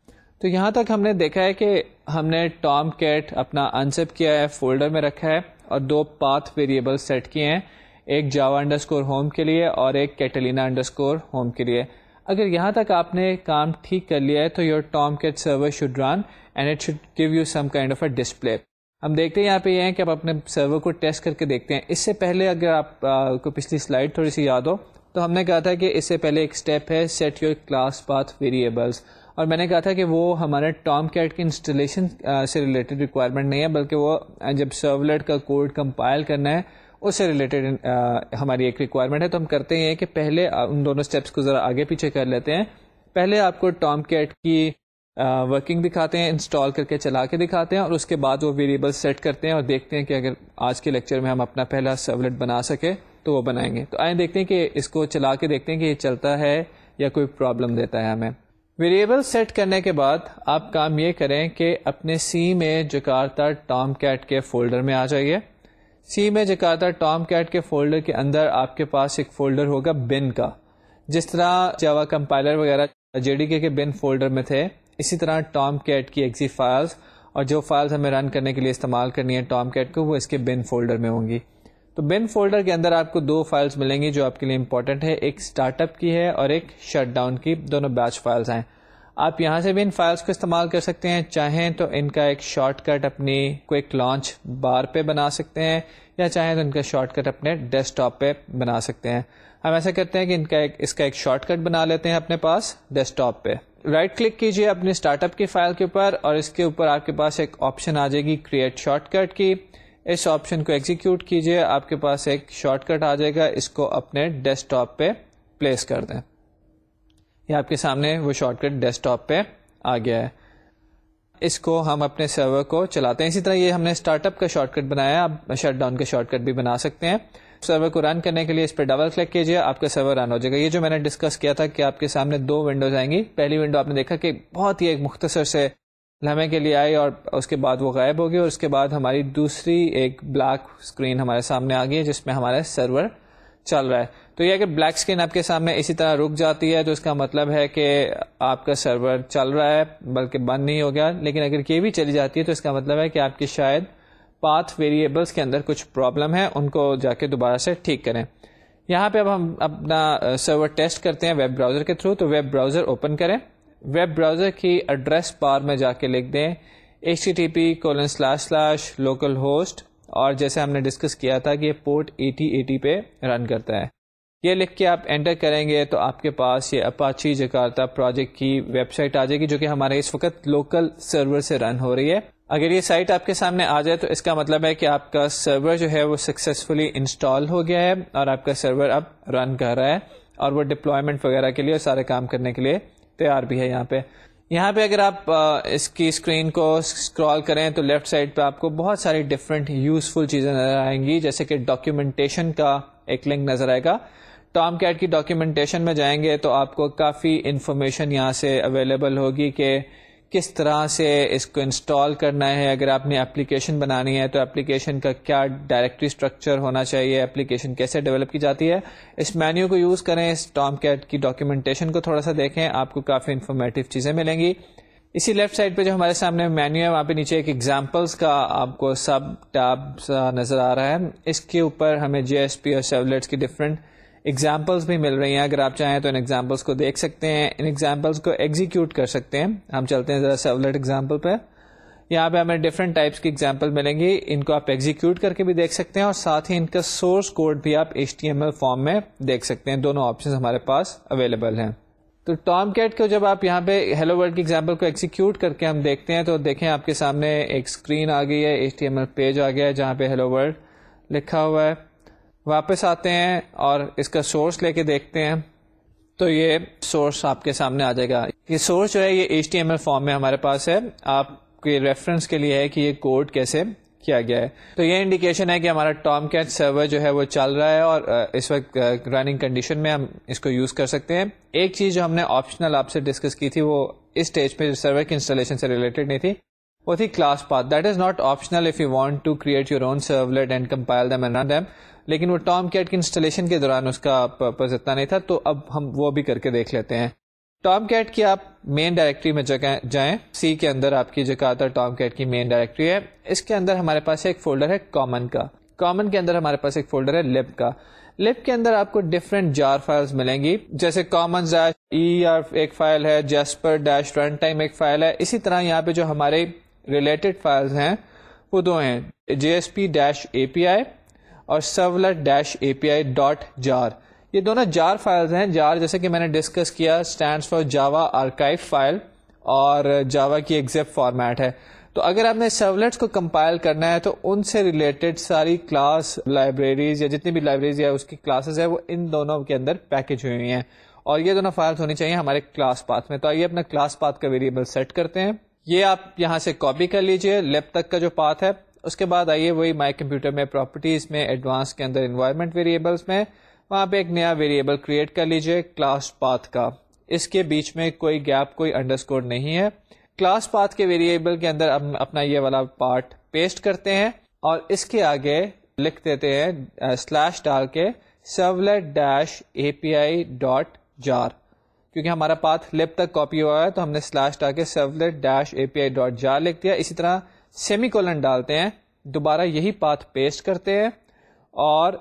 تو یہاں تک ہم نے دیکھا ہے کہ ہم نے ٹام کیٹ اپنا انزپ کیا ہے, فولڈر میں رکھا ہے, اور 2 پاتھ ویریبل سیٹ کیے ہیں, ایک جاوا انڈرسکور ہوم کے لیے اور ایک کیٹلینا انڈرسکور ہوم کے لیے. اگر یہاں تک آپ نے کام ٹھیک کر لیا ہے تو your Tomcat server should run and it should give you some kind of a display. ہم دیکھتے ہیں یہاں پہ یہ ہے کہ آپ اپنے سرور کو ٹیسٹ کر کے دیکھتے ہیں. اس سے پہلے اگر آپ کو پچھلی سلائڈ تھوڑی سی یاد ہو تو ہم نے کہا تھا کہ اس سے پہلے ایک اسٹیپ ہے set your class path variables, اور میں نے کہا تھا کہ وہ ہمارے ٹام کیٹ کی انسٹالیشن سے ریلیٹڈ ریکوائرمنٹ نہیں ہے, بلکہ وہ جب سرولٹ کا کوڈ کمپائل کرنا ہے اس سے ریلیٹڈ ہماری ایک ریکوائرمنٹ ہے. تو ہم کرتے ہیں کہ پہلے ان دونوں اسٹیپس کو ذرا آگے پیچھے کر لیتے ہیں. پہلے آپ کو ٹام کیٹ کی ورکنگ دکھاتے ہیں, انسٹال کر کے چلا کے دکھاتے ہیں, اور اس کے بعد وہ ویریبل سیٹ کرتے ہیں اور دیکھتے ہیں کہ اگر آج کے لیکچر میں ہم اپنا پہلا سرولٹ بنا سکے تو وہ بنائیں گے. تو آئیں دیکھتے ہیں کہ اس کو چلا کے دیکھتے ہیں کہ یہ چلتا ہے یا کوئی پرابلم دیتا ہے ہمیں. ویریبل سیٹ کرنے کے بعد آپ کام یہ کریں کہ اپنے سی میں جکارتا ٹام کیٹ کے فولڈر میں آ جائیے. سی میں جکارتا ٹام کیٹ کے فولڈر کے اندر آپ کے پاس ایک فولڈر ہوگا بن کا. جس طرح جاوا کمپائلر وغیرہ JDK کے بن فولڈر میں تھے, اسی طرح ٹام کیٹ کی ایگزی فائلز اور جو فائلز ہمیں رن کرنے کے لیے استعمال کرنی ہے ٹام کیٹ کو, وہ اس کے بن فولڈر میں ہوں گی. تو بن فولڈر کے اندر آپ کو 2 فائلز ملیں گی جو آپ کے لیے امپورٹنٹ ہے, ایک اسٹارٹ اپ کی ہے اور ایک شٹ ڈاؤن کی. دونوں بیچ فائلز ہیں. آپ یہاں سے بھی ان فائلز کو استعمال کر سکتے ہیں, چاہیں تو ان کا ایک شارٹ کٹ اپنی کوئک لانچ بار پہ بنا سکتے ہیں, یا چاہیں تو ان کا شارٹ کٹ اپنے ڈیسک ٹاپ پہ بنا سکتے ہیں. ہم ایسا کرتے ہیں کہ اس کا ایک شارٹ کٹ بنا لیتے ہیں اپنے پاس ڈیسک ٹاپ پہ. رائٹ کلک کیجئے اپنی اسٹارٹ اپ کی فائل کے اوپر, اور اس کے اوپر آپ کے پاس ایک آپشن آ جائے گی کریٹ شارٹ کٹ کی. اس آپشن کو ایگزیکیوٹ کیجئے, آپ کے پاس ایک شارٹ کٹ آ جائے گا, اس کو اپنے ڈیسک ٹاپ پہ پلیس کر دیں. یہ آپ کے سامنے وہ شارٹ کٹ ڈیسک ٹاپ پہ آ گیا ہے. اس کو ہم اپنے سرور کو چلاتے ہیں. اسی طرح یہ ہم نے اسٹارٹ اپ کا شارٹ کٹ بنایا, آپ شٹ ڈاؤن کا شارٹ کٹ بھی بنا سکتے ہیں. سرور کو رن کرنے کے لیے اس پہ ڈبل کلک کیجئے, آپ کا سرور رن ہو جائے گا. یہ جو میں نے ڈسکس کیا تھا کہ آپ کے سامنے 2 ونڈوز آئیں گی. پہلی ونڈو آپ نے دیکھا کہ بہت ہی ایک مختصر سے لمحے کے لیے آئی اور اس کے بعد وہ غائب ہو گئی, اور اس کے بعد ہماری دوسری ایک بلیک اسکرین ہمارے سامنے آ گئی ہے جس میں ہمارا سرور چل رہا ہے. تو یہ اگر بلیک اسکرین آپ کے سامنے اسی طرح رک جاتی ہے تو اس کا مطلب ہے کہ آپ کا سرور چل رہا ہے بلکہ بند نہیں ہو گیا. لیکن اگر یہ بھی چلی جاتی ہے تو اس کا مطلب ہے کہ آپ کی شاید پاتھ ویریبلس کے اندر کچھ پرابلم ہے, ان کو جا کے دوبارہ سے ٹھیک کریں. یہاں پہ اب ہم اپنا سرور ٹیسٹ کرتے ہیں ویب براؤزر کے تھرو. تو ویب براؤزر اوپن کریں. ویب براؤزر کی ایڈریس بار میں جا کے لکھ دیں http://localhost, اور جیسے ہم نے ڈسکس کیا تھا کہ یہ پورٹ 8080 پہ رن کرتا ہے. یہ لکھ کے آپ انٹر کریں گے تو آپ کے پاس یہ اپاچی جکارتا پروجیکٹ کی ویب سائٹ آ جائے گی جو کہ ہمارے اس وقت لوکل سرور سے رن ہو رہی ہے. اگر یہ سائٹ آپ کے سامنے آ جائے تو اس کا مطلب ہے کہ آپ کا سرور جو ہے وہ سکسیسفلی انسٹال ہو گیا ہے اور آپ کا سرور اب رن کر رہا ہے, اور وہ ڈپلوائمنٹ وغیرہ کے لیے اور سارے کام کرنے کے لیے تیار بھی ہے. یہاں پہ اگر آپ اس کی اسکرین کو اسکرال کریں تو لیفٹ سائڈ پہ آپ کو بہت ساری ڈفرینٹ یوزفل چیزیں نظر آئیں گی, جیسے کہ ڈاکیومنٹیشن کا ایک لنک نظر آئے گا. ٹام کیٹ کی ڈاکیومنٹیشن میں جائیں گے تو آپ کو کافی انفارمیشن یہاں سے اویلیبل ہوگی کہ کس طرح سے اس کو انسٹال کرنا ہے. اگر آپ نے اپلیکیشن بنانی ہے تو اپلیکیشن کا کیا ڈائریکٹری اسٹرکچر ہونا چاہیے, اپلیکیشن کیسے ڈیولپ کی جاتی ہے. اس مینیو کو یوز کریں, اس ٹام کیٹ کی ڈاکیومنٹیشن کو تھوڑا سا دیکھیں, آپ کو کافی انفارمیٹو چیزیں ملیں گی. اسی لیفٹ سائڈ پہ جو ہمارے سامنے مینیو ہے وہاں پہ نیچے ایک ایگزامپلس کا آپ کو سب ٹیب نظر آ رہا ہے. اس کے اوپر ہمیں JSP اور سرولٹس کی ڈفرینٹ ایگزامپلس بھی مل رہی ہیں. اگر آپ چاہیں تو ان ایگزامپلس کو دیکھ سکتے ہیں, ان ایگزامپلس کو ایگزیکیوٹ کر سکتے ہیں. ہم چلتے ہیں ذرا سرولٹ ایگزامپل پہ. یہاں پہ ہمیں ڈفرینٹ ٹائپس کی ایگزامپل ملیں گی, ان کو آپ ایگزیکیوٹ کر کے بھی دیکھ سکتے ہیں اور ساتھ ہی ان کا سورس کوڈ بھی آپ HTML فارم میں دیکھ سکتے ہیں. دونوں آپشن ہمارے پاس اویلیبل ہیں. تو ٹام کیٹ کو جب آپ یہاں پہ ہیلو ورلڈ کی ایگزامپل کو ایگزیکیوٹ کر کے ہم دیکھتے ہیں تو دیکھیں آپ کے سامنے ایک اسکرین آ گئی ہے, HTML پیج آ گیا ہے جہاں پہ ہیلو ورلڈ لکھا ہوا ہے. واپس آتے ہیں اور اس کا سورس لے کے دیکھتے ہیں تو یہ سورس آپ کے سامنے آ جائے گا. یہ سورس جو ہے یہ HTML فارم میں ہمارے پاس ہے, آپ کے ریفرنس کے لیے ہے کہ یہ کوڈ کیسے کیا گیا ہے. تو یہ انڈیکیشن ہے کہ ہمارا ٹام کیٹ سرور جو ہے وہ چل رہا ہے اور اس وقت رننگ کنڈیشن میں ہم اس کو یوز کر سکتے ہیں. ایک چیز جو ہم نے آپشنل آپ سے ڈسکس کی تھی وہ اس اسٹیج پہ سرور کی انسٹالیشن سے ریلیٹڈ نہیں تھی, وہ تھی class path. That is not optional if you want to create your own servlet and compile them and run them, لیکن وہ ٹام کیٹ کی انسٹالیشن کے دوران اس کا پرپز اتنا نہیں تھا, تو اب ہم وہ بھی کر کے دیکھ لیتے ہیں. ٹام کیٹ کی آپ مین ڈائریکٹری میں جائیں. سی کے اندر آپ کی جو کہا تھا ٹام کیٹ کی مین ڈائریکٹری ہے. اس کے اندر ہمارے پاس ایک فولڈر ہے کامن کا. کامن کے اندر ہمارے پاس ایک فولڈر ہے لب کا. لب کے اندر آپ کو ڈفرینٹ جار فائلز ملیں گی, جیسے کامن ایک فائل ہے, جیسپر ڈیش رن ٹائم ایک فائل ہے. اسی طرح یہاں پہ جو ہمارے ریلیٹڈ فائلز ہیں وہ دو ہیں, JSP-API اور servlet-API.jar. یہ دونوں جار فائلز ہیں. جار جیسے کہ میں نے ڈسکس کیا stands for Java archive file اور جاوا کی ایک زپ فارمیٹ ہے. تو اگر آپ نے سرولیٹس کو کمپائل کرنا ہے تو ان سے ریلیٹڈ ساری کلاس لائبریریز یا جتنی بھی لائبریریز یا اس کی کلاسز ہے وہ ان دونوں کے اندر پیکج ہوئی ہیں, اور یہ دونوں فائلز ہونی چاہیے ہمارے کلاس پاتھ میں. تو آئیے اپنا کلاس پاتھ کا ویریبل سیٹ کرتے ہیں. یہ آپ یہاں سے کاپی کر لیجئے لیب تک کا جو پاتھ ہے. اس کے بعد آئیے وہی مائی کمپیوٹر میں پراپرٹیز میں ایڈوانس کے اندر انوائرمنٹ ویریبلس میں وہاں پہ ایک نیا ویریبل کریٹ کر لیجئے کلاس پاتھ کا. اس کے بیچ میں کوئی گیپ کوئی انڈرسکور نہیں ہے. کلاس پاتھ کے ویریبل کے اندر ہم اپنا یہ والا پارٹ پیسٹ کرتے ہیں اور اس کے آگے لکھ دیتے ہیں سلیش ڈال کے servlet-API.jar. کیونکہ ہمارا پاتھ لب تک کاپی ہوا ہے تو ہم نے سلیش ڈال کے servlet-API.jar لکھ دیا. اسی طرح سیمی کولن ڈالتے ہیں, دوبارہ یہی پاتھ پیسٹ کرتے ہیں اور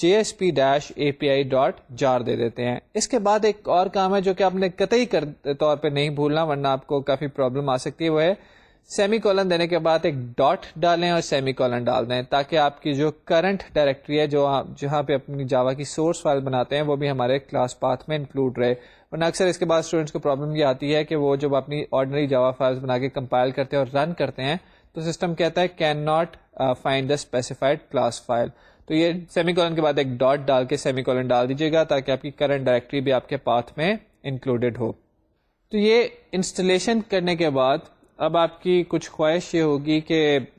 JSP-API.jar دے دیتے ہیں. اس کے بعد ایک اور کام ہے جو کہ آپ نے قطعی طور پہ نہیں بھولنا ورنہ آپ کو کافی پرابلم آ سکتی ہے, وہ ہے سیمی کولن دینے کے بعد ایک ڈاٹ ڈالیں اور سیمی کولن ڈال دیں تاکہ آپ کی جو کرنٹ ڈائریکٹری ہے جہاں پہ اپنی جاوا کی سورس فائل بناتے ہیں وہ بھی ہمارے کلاس پاتھ میں انکلوڈ رہے. ورنہ اکثر اس کے بعد اسٹوڈنٹس کو پرابلم یہ آتی ہے کہ وہ جب اپنی آرڈنری جاوا فائلز بنا کے کمپائل کرتے ہیں اور رن کرتے ہیں تو سسٹم کہتا ہے can not find the specified class file. تو یہ سیمی کولن کے بعد ایک ڈاٹ ڈال کے سیمی کولن ڈال دیجیے گا تاکہ آپ کی کرنٹ ڈائریکٹری بھی آپ کے پاتھ میں انکلوڈیڈ ہو. تو یہ انسٹالیشن کرنے کے بعد اب آپ کی کچھ خواہش یہ ہوگی کہ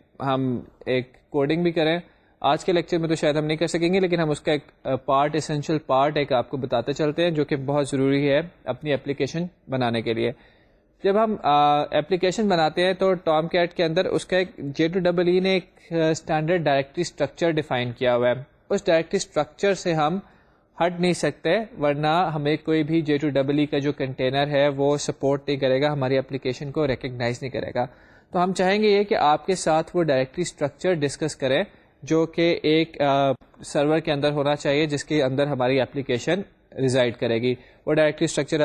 ہم ایک کوڈنگ بھی کریں. آج کے لیکچر میں تو شاید ہم نہیں کر سکیں گے, لیکن ہم اس کا ایک پارٹ اسینشیل پارٹ ایک آپ کو بتاتے چلتے ہیں جو کہ بہت ضروری ہے اپنی اپلیکیشن بنانے کے لیے. جب ہم اپلیکیشن بناتے ہیں تو ٹام کیٹ کے اندر اس کا ایک J2EE نے ایک اسٹینڈرڈ ڈائریکٹری اسٹرکچر ڈیفائن کیا ہوا ہے. اس ڈائریکٹری اسٹرکچر سے ہم ہٹ نہیں سکتے ورنہ ہمیں کوئی بھی J2EE کا جو کنٹینر ہے وہ سپورٹ نہیں کرے گا, ہماری اپلیکیشن کو ریکگنائز نہیں کرے گا. تو ہم چاہیں گے یہ کہ آپ کے ساتھ وہ ڈائریکٹری اسٹرکچر ڈسکس کریں جو کہ ایک سرور کے اندر ہونا چاہیے جس کے اندر ہماری اپلیکیشن ریزائڈ کرے گی. وہ ڈائریکٹری اسٹرکچر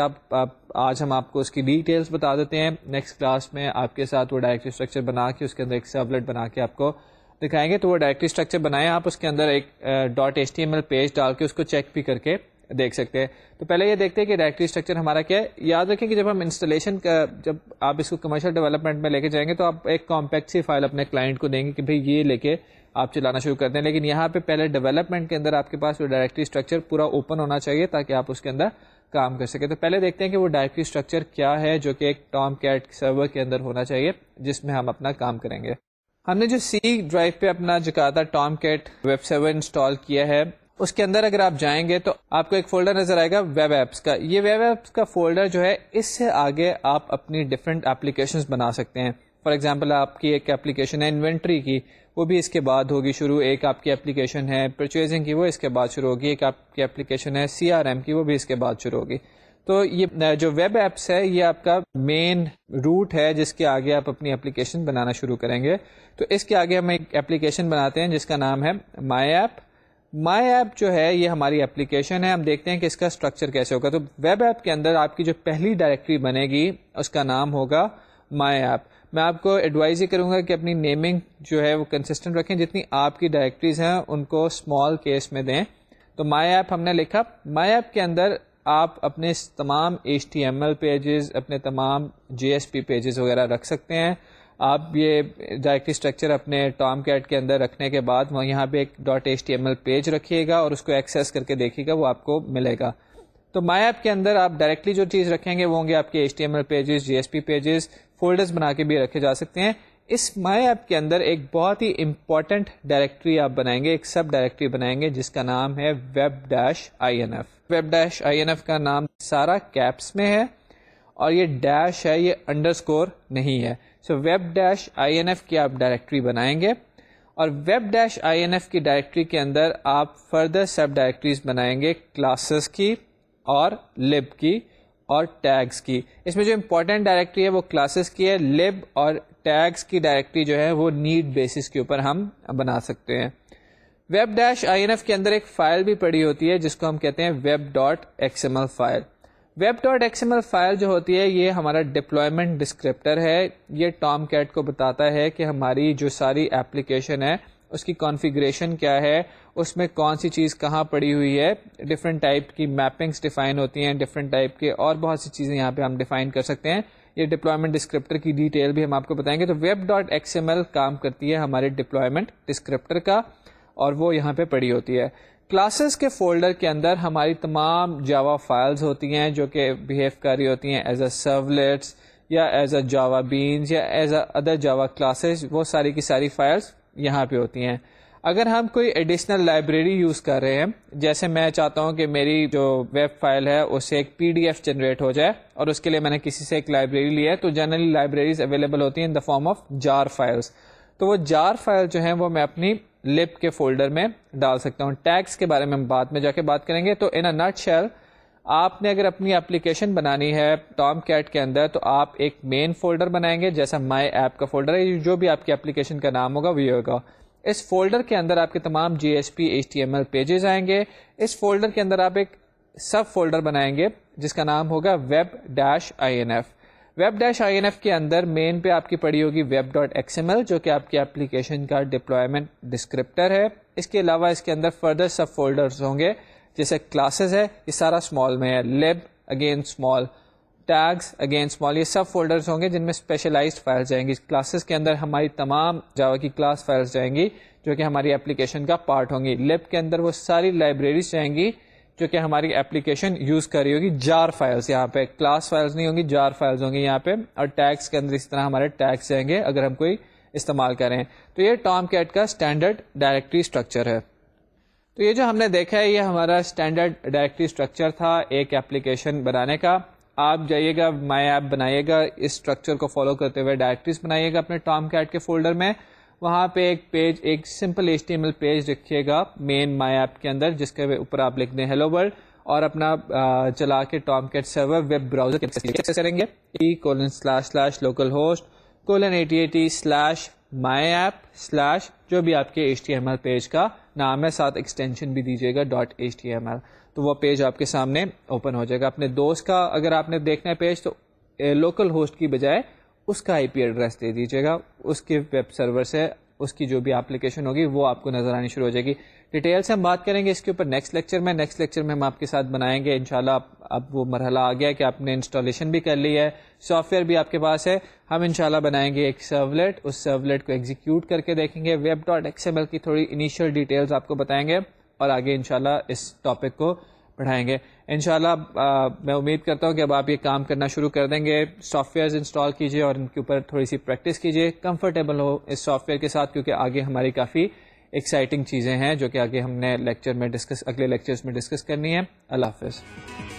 آج ہم آپ کو اس کی ڈیٹیلز بتا دیتے ہیں. نیکسٹ کلاس میں آپ کے ساتھ وہ ڈائریکٹری اسٹرکچر بنا کے اس کے اندر ایک سرولیٹ بنا کے آپ کو دکھائیں گے. تو وہ ڈائریکٹری اسٹرکچر بنائیں آپ, اس کے اندر ایک .html پیج ڈال کے اس کو چیک بھی کر کے دیکھ سکتے ہیں. تو پہلے یہ دیکھتے ہیں کہ ڈائریکٹری اسٹرکچر ہمارا کیا ہے. یاد رکھیں کہ جب ہم انسٹالیشن کا جب آپ اس کو کمرشل ڈیولپمنٹ میں لے کے جائیں گے تو آپ ایک کمپیکٹ سی فائل اپنے کلائنٹ کو دیں گے کہ بھئی یہ لے کے آپ چلانا شروع کر دیں. لیکن یہاں پہ پہلے ڈیولپمنٹ کے اندر آپ کے پاس وہ ڈائریکٹری اسٹرکچر پورا اوپن ہونا چاہیے تاکہ آپ اس کے اندر کام کر سکیں. تو پہلے دیکھتے ہیں کہ وہ ڈائریکٹری اسٹرکچر کیا ہے جو کہ ایک ٹام کیٹ سرور کے اندر ہونا چاہیے جس میں ہم اپنا کام کریں گے. ہم نے جو سی ڈرائیو پہ اپنا جو کہا تھا Tomcat web server install کیا ہے, اس کے اندر اگر آپ جائیں گے تو آپ کو ایک فولڈر نظر آئے گا ویب ایپس کا. یہ ویب ایپس کا فولڈر جو ہے اس سے آگے آپ اپنی ڈفرینٹ اپلیکیشنز بنا سکتے ہیں. فار ایگزامپل آپ کی ایک اپلیکیشن ہے انوینٹری کی, وہ بھی اس کے بعد ہوگی شروع. ایک آپ کی اپلیکیشن ہے پرچیزنگ کی, وہ اس کے بعد شروع ہوگی. ایک آپ کی اپلیکیشن ہے CRM کی, وہ بھی اس کے بعد شروع ہوگی. تو یہ جو ویب ایپس ہے یہ آپ کا مین روٹ ہے جس کے آگے آپ اپنی اپلیکیشن بنانا شروع کریں گے. تو اس کے آگے ہم ایک اپلیکیشن بناتے ہیں جس کا نام ہے مائی ایپ. مائی ایپ جو ہے یہ ہماری اپلیکیشن ہے. ہم دیکھتے ہیں کہ اس کا اسٹرکچر کیسے ہوگا. تو ویب ایپ کے اندر آپ کی جو پہلی ڈائریکٹری بنے گی اس کا نام ہوگا مائی ایپ. میں آپ کو ایڈوائز یہ کروں گا کہ اپنی نیمنگ جو ہے وہ کنسسٹنٹ رکھیں, جتنی آپ کی ڈائریکٹریز ہیں ان کو اسمال کیس میں دیں. تو مائی ایپ ہم نے لکھا. مائی ایپ کے اندر آپ اپنے تمام HTML پیجز, اپنے تمام JSP پیجز وغیرہ رکھ سکتے ہیں. آپ یہ ڈائریکٹری اسٹرکچر اپنے ٹام کیٹ کے اندر رکھنے کے بعد وہاں یہاں پہ ایک .html پیج رکھیے گا اور اس کو ایکسیس کر کے دیکھیے گا, وہ آپ کو ملے گا. تو مائی ایپ کے اندر آپ ڈائریکٹلی جو چیز رکھیں گے وہ ہوں گے آپ کے HTML pages, JSP pages. Folders بنا کے بھی رکھے جا سکتے ہیں. اس مائی ایپ کے اندر ایک بہت ہی امپورٹنٹ ڈائریکٹری آپ بنائیں گے, ایک سب ڈائریکٹری بنائیں گے جس کا نام ہے web-inf. web-inf کا نام سارا کیپس میں ہے اور یہ ڈیش ہے, یہ انڈرسکور نہیں ہے. سو web-inf کی آپ ڈائریکٹری بنائیں گے اور web-inf کی ڈائریکٹری کے اندر آپ فردر سب ڈائریکٹریز بنائیں گے کلاسز کی اور لب کی اور ٹیگس کی. اس میں جو امپورٹنٹ ڈائریکٹری ہے وہ کلاسز کی ہے. lib اور ٹیگس کی ڈائریکٹری جو ہے وہ نیڈ بیسس کے اوپر ہم بنا سکتے ہیں. web-inf کے اندر ایک فائل بھی پڑی ہوتی ہے جس کو ہم کہتے ہیں web.xml فائل. web.xml فائل جو ہوتی ہے یہ ہمارا ڈپلوائمنٹ ڈسکرپٹر ہے. یہ ٹام کیٹ کو بتاتا ہے کہ ہماری جو ساری ایپلیکیشن ہے اس کی کانفیگریشن کیا ہے, اس میں کون سی چیز کہاں پڑی ہوئی ہے. ڈفرینٹ ٹائپ کی میپنگس ڈیفائن ہوتی ہیں, ڈفرینٹ ٹائپ کے اور بہت سی چیزیں یہاں پہ ہم ڈیفائن کر سکتے ہیں. یہ ڈپلوائمنٹ ڈسکرپٹر کی ڈیٹیل بھی ہم آپ کو بتائیں گے. تو web.xml کام کرتی ہے ہمارے ڈپلوائمنٹ ڈسکرپٹر کا اور وہ یہاں پہ پڑی ہوتی ہے. کلاسز کے فولڈر کے اندر ہماری تمام جاوا فائلز ہوتی ہیں جو کہ بیہیو کر رہی ہوتی ہیں ایز اے سرولیٹس یا ایز اے جاوا بینز یا is a other Java classes. وہ ساری کی ساری فائلز یہاں پہ ہوتی ہیں. اگر ہم کوئی ایڈیشنل لائبریری یوز کر رہے ہیں, جیسے میں چاہتا ہوں کہ میری جو ویب فائل ہے اس سے ایک PDF جنریٹ ہو جائے اور اس کے لیے میں نے کسی سے ایک لائبریری لی ہے, تو جنرلی لائبریریز اویلیبل ہوتی ہیں in the form of jar files. تو وہ جار فائل جو ہیں وہ میں اپنی lib کے فولڈر میں ڈال سکتا ہوں. ٹیگس کے بارے میں ہم بعد میں جا کے بات کریں گے. تو ان اے نٹ شیل آپ نے اگر اپنی اپلیکیشن بنانی ہے ٹام کیٹ کے اندر تو آپ ایک مین فولڈر بنائیں گے جیسا مائی ایپ کا فولڈر ہے. جو بھی آپ کی اپلیکیشن کا نام ہوگا وہ ہوگا. اس فولڈر کے اندر آپ کے تمام JSP HTML پیجز آئیں گے. اس فولڈر کے اندر آپ ایک سب فولڈر بنائیں گے جس کا نام ہوگا web-inf. web-inf کے اندر مین پہ آپ کی پڑی ہوگی web.xml جو کہ آپ کی اپلیکیشن کا ڈپلوائمنٹ ڈسکرپٹر ہے. اس کے علاوہ اس کے اندر فردر سب فولڈرز ہوں گے جیسے کلاسز ہے, یہ سارا اسمال میں ہے. lib again small, tags again small, یہ سب فولڈرز ہوں گے جن میں اسپیشلائزڈ فائلز جائیں گی. کلاسز کے اندر ہماری تمام جاوا کی کلاس فائلز جائیں گی جو کہ ہماری اپلیکیشن کا پارٹ ہوں گی. lib کے اندر وہ ساری لائبریریز جائیں گی جو کہ ہماری اپلیکیشن یوز کر رہی ہوگی. جار فائلز, یہاں پہ کلاس فائلز نہیں ہوں گی, جار فائلز ہوں گی یہاں پہ. اور ٹیگس کے اندر اس طرح ہمارے ٹیگس جائیں گے اگر ہم کوئی استعمال کریں. تو یہ ٹام کیٹ کا اسٹینڈرڈ ڈائریکٹری اسٹرکچر ہے. تو یہ جو ہم نے دیکھا ہے یہ ہمارا اسٹینڈرڈ ڈائریکٹری اسٹرکچر تھا ایک ایپلیکیشن بنانے کا. آپ جائیے گا مائی ایپ بنائیے گا, اس اسٹرکچر کو فالو کرتے ہوئے ڈائریکٹریز بنائیے گا اپنے ٹام کیٹ کے فولڈر میں. وہاں پہ ایک پیج, ایک سمپل HTML پیج رکھیے گا مین مائی ایپ کے اندر جس کے اوپر آپ لکھ دیں ہیلو ورلڈ اور اپنا چلا کے Tomcat server web browser access کریں گے. e://localhost:8080/myapp/ جو بھی آپ کے HTML پیج کا نام ہے, ساتھ ایکسٹینشن بھی دیجیے گا .html. تو وہ پیج آپ کے سامنے اوپن ہو جائے گا. اپنے دوست کا اگر آپ نے دیکھنا ہے پیج تو لوکل ہوسٹ کی بجائے اس کا IP ایڈریس دے دیجیے گا. اس کے ویب سرور سے اس کی جو بھی اپلیکیشن ہوگی وہ آپ کو نظر آنی شروع ہو جائے گی. ڈیٹیل سے ہم بات کریں گے اس کے اوپر نیکسٹ لیکچر میں. نیکسٹ لیکچر میں ہم آپ کے ساتھ بنائیں گے انشاءاللہ. اب وہ مرحلہ آ گیا کہ آپ نے انسٹالیشن بھی کر لی ہے, سافٹ ویئر بھی آپ کے پاس ہے. ہم انشاءاللہ بنائیں گے ایک سرولیٹ, اس سرولیٹ کو ایگزیکیوٹ کر کے دیکھیں گے. web.xml کی تھوڑی انیشیل ڈیٹیلز آپ کو بتائیں گے اور آگے انشاءاللہ اس ٹاپک کو بڑھائیں گے انشاءاللہ. میں امید کرتا ہوں کہ اب آپ یہ کام کرنا شروع کر دیں گے. سافٹ ویئرز انسٹال کیجیے اور ان کے اوپر تھوڑی سی پریکٹس کیجیے, کمفرٹیبل ہو اس سافٹ ویئر کے ساتھ کیونکہ آگے ہماری کافی ایکسائٹنگ چیزیں ہیں جو کہ آگے ہم نے لیکچر میں اگلے لیکچرز میں ڈسکس کرنی ہے. اللہ حافظ.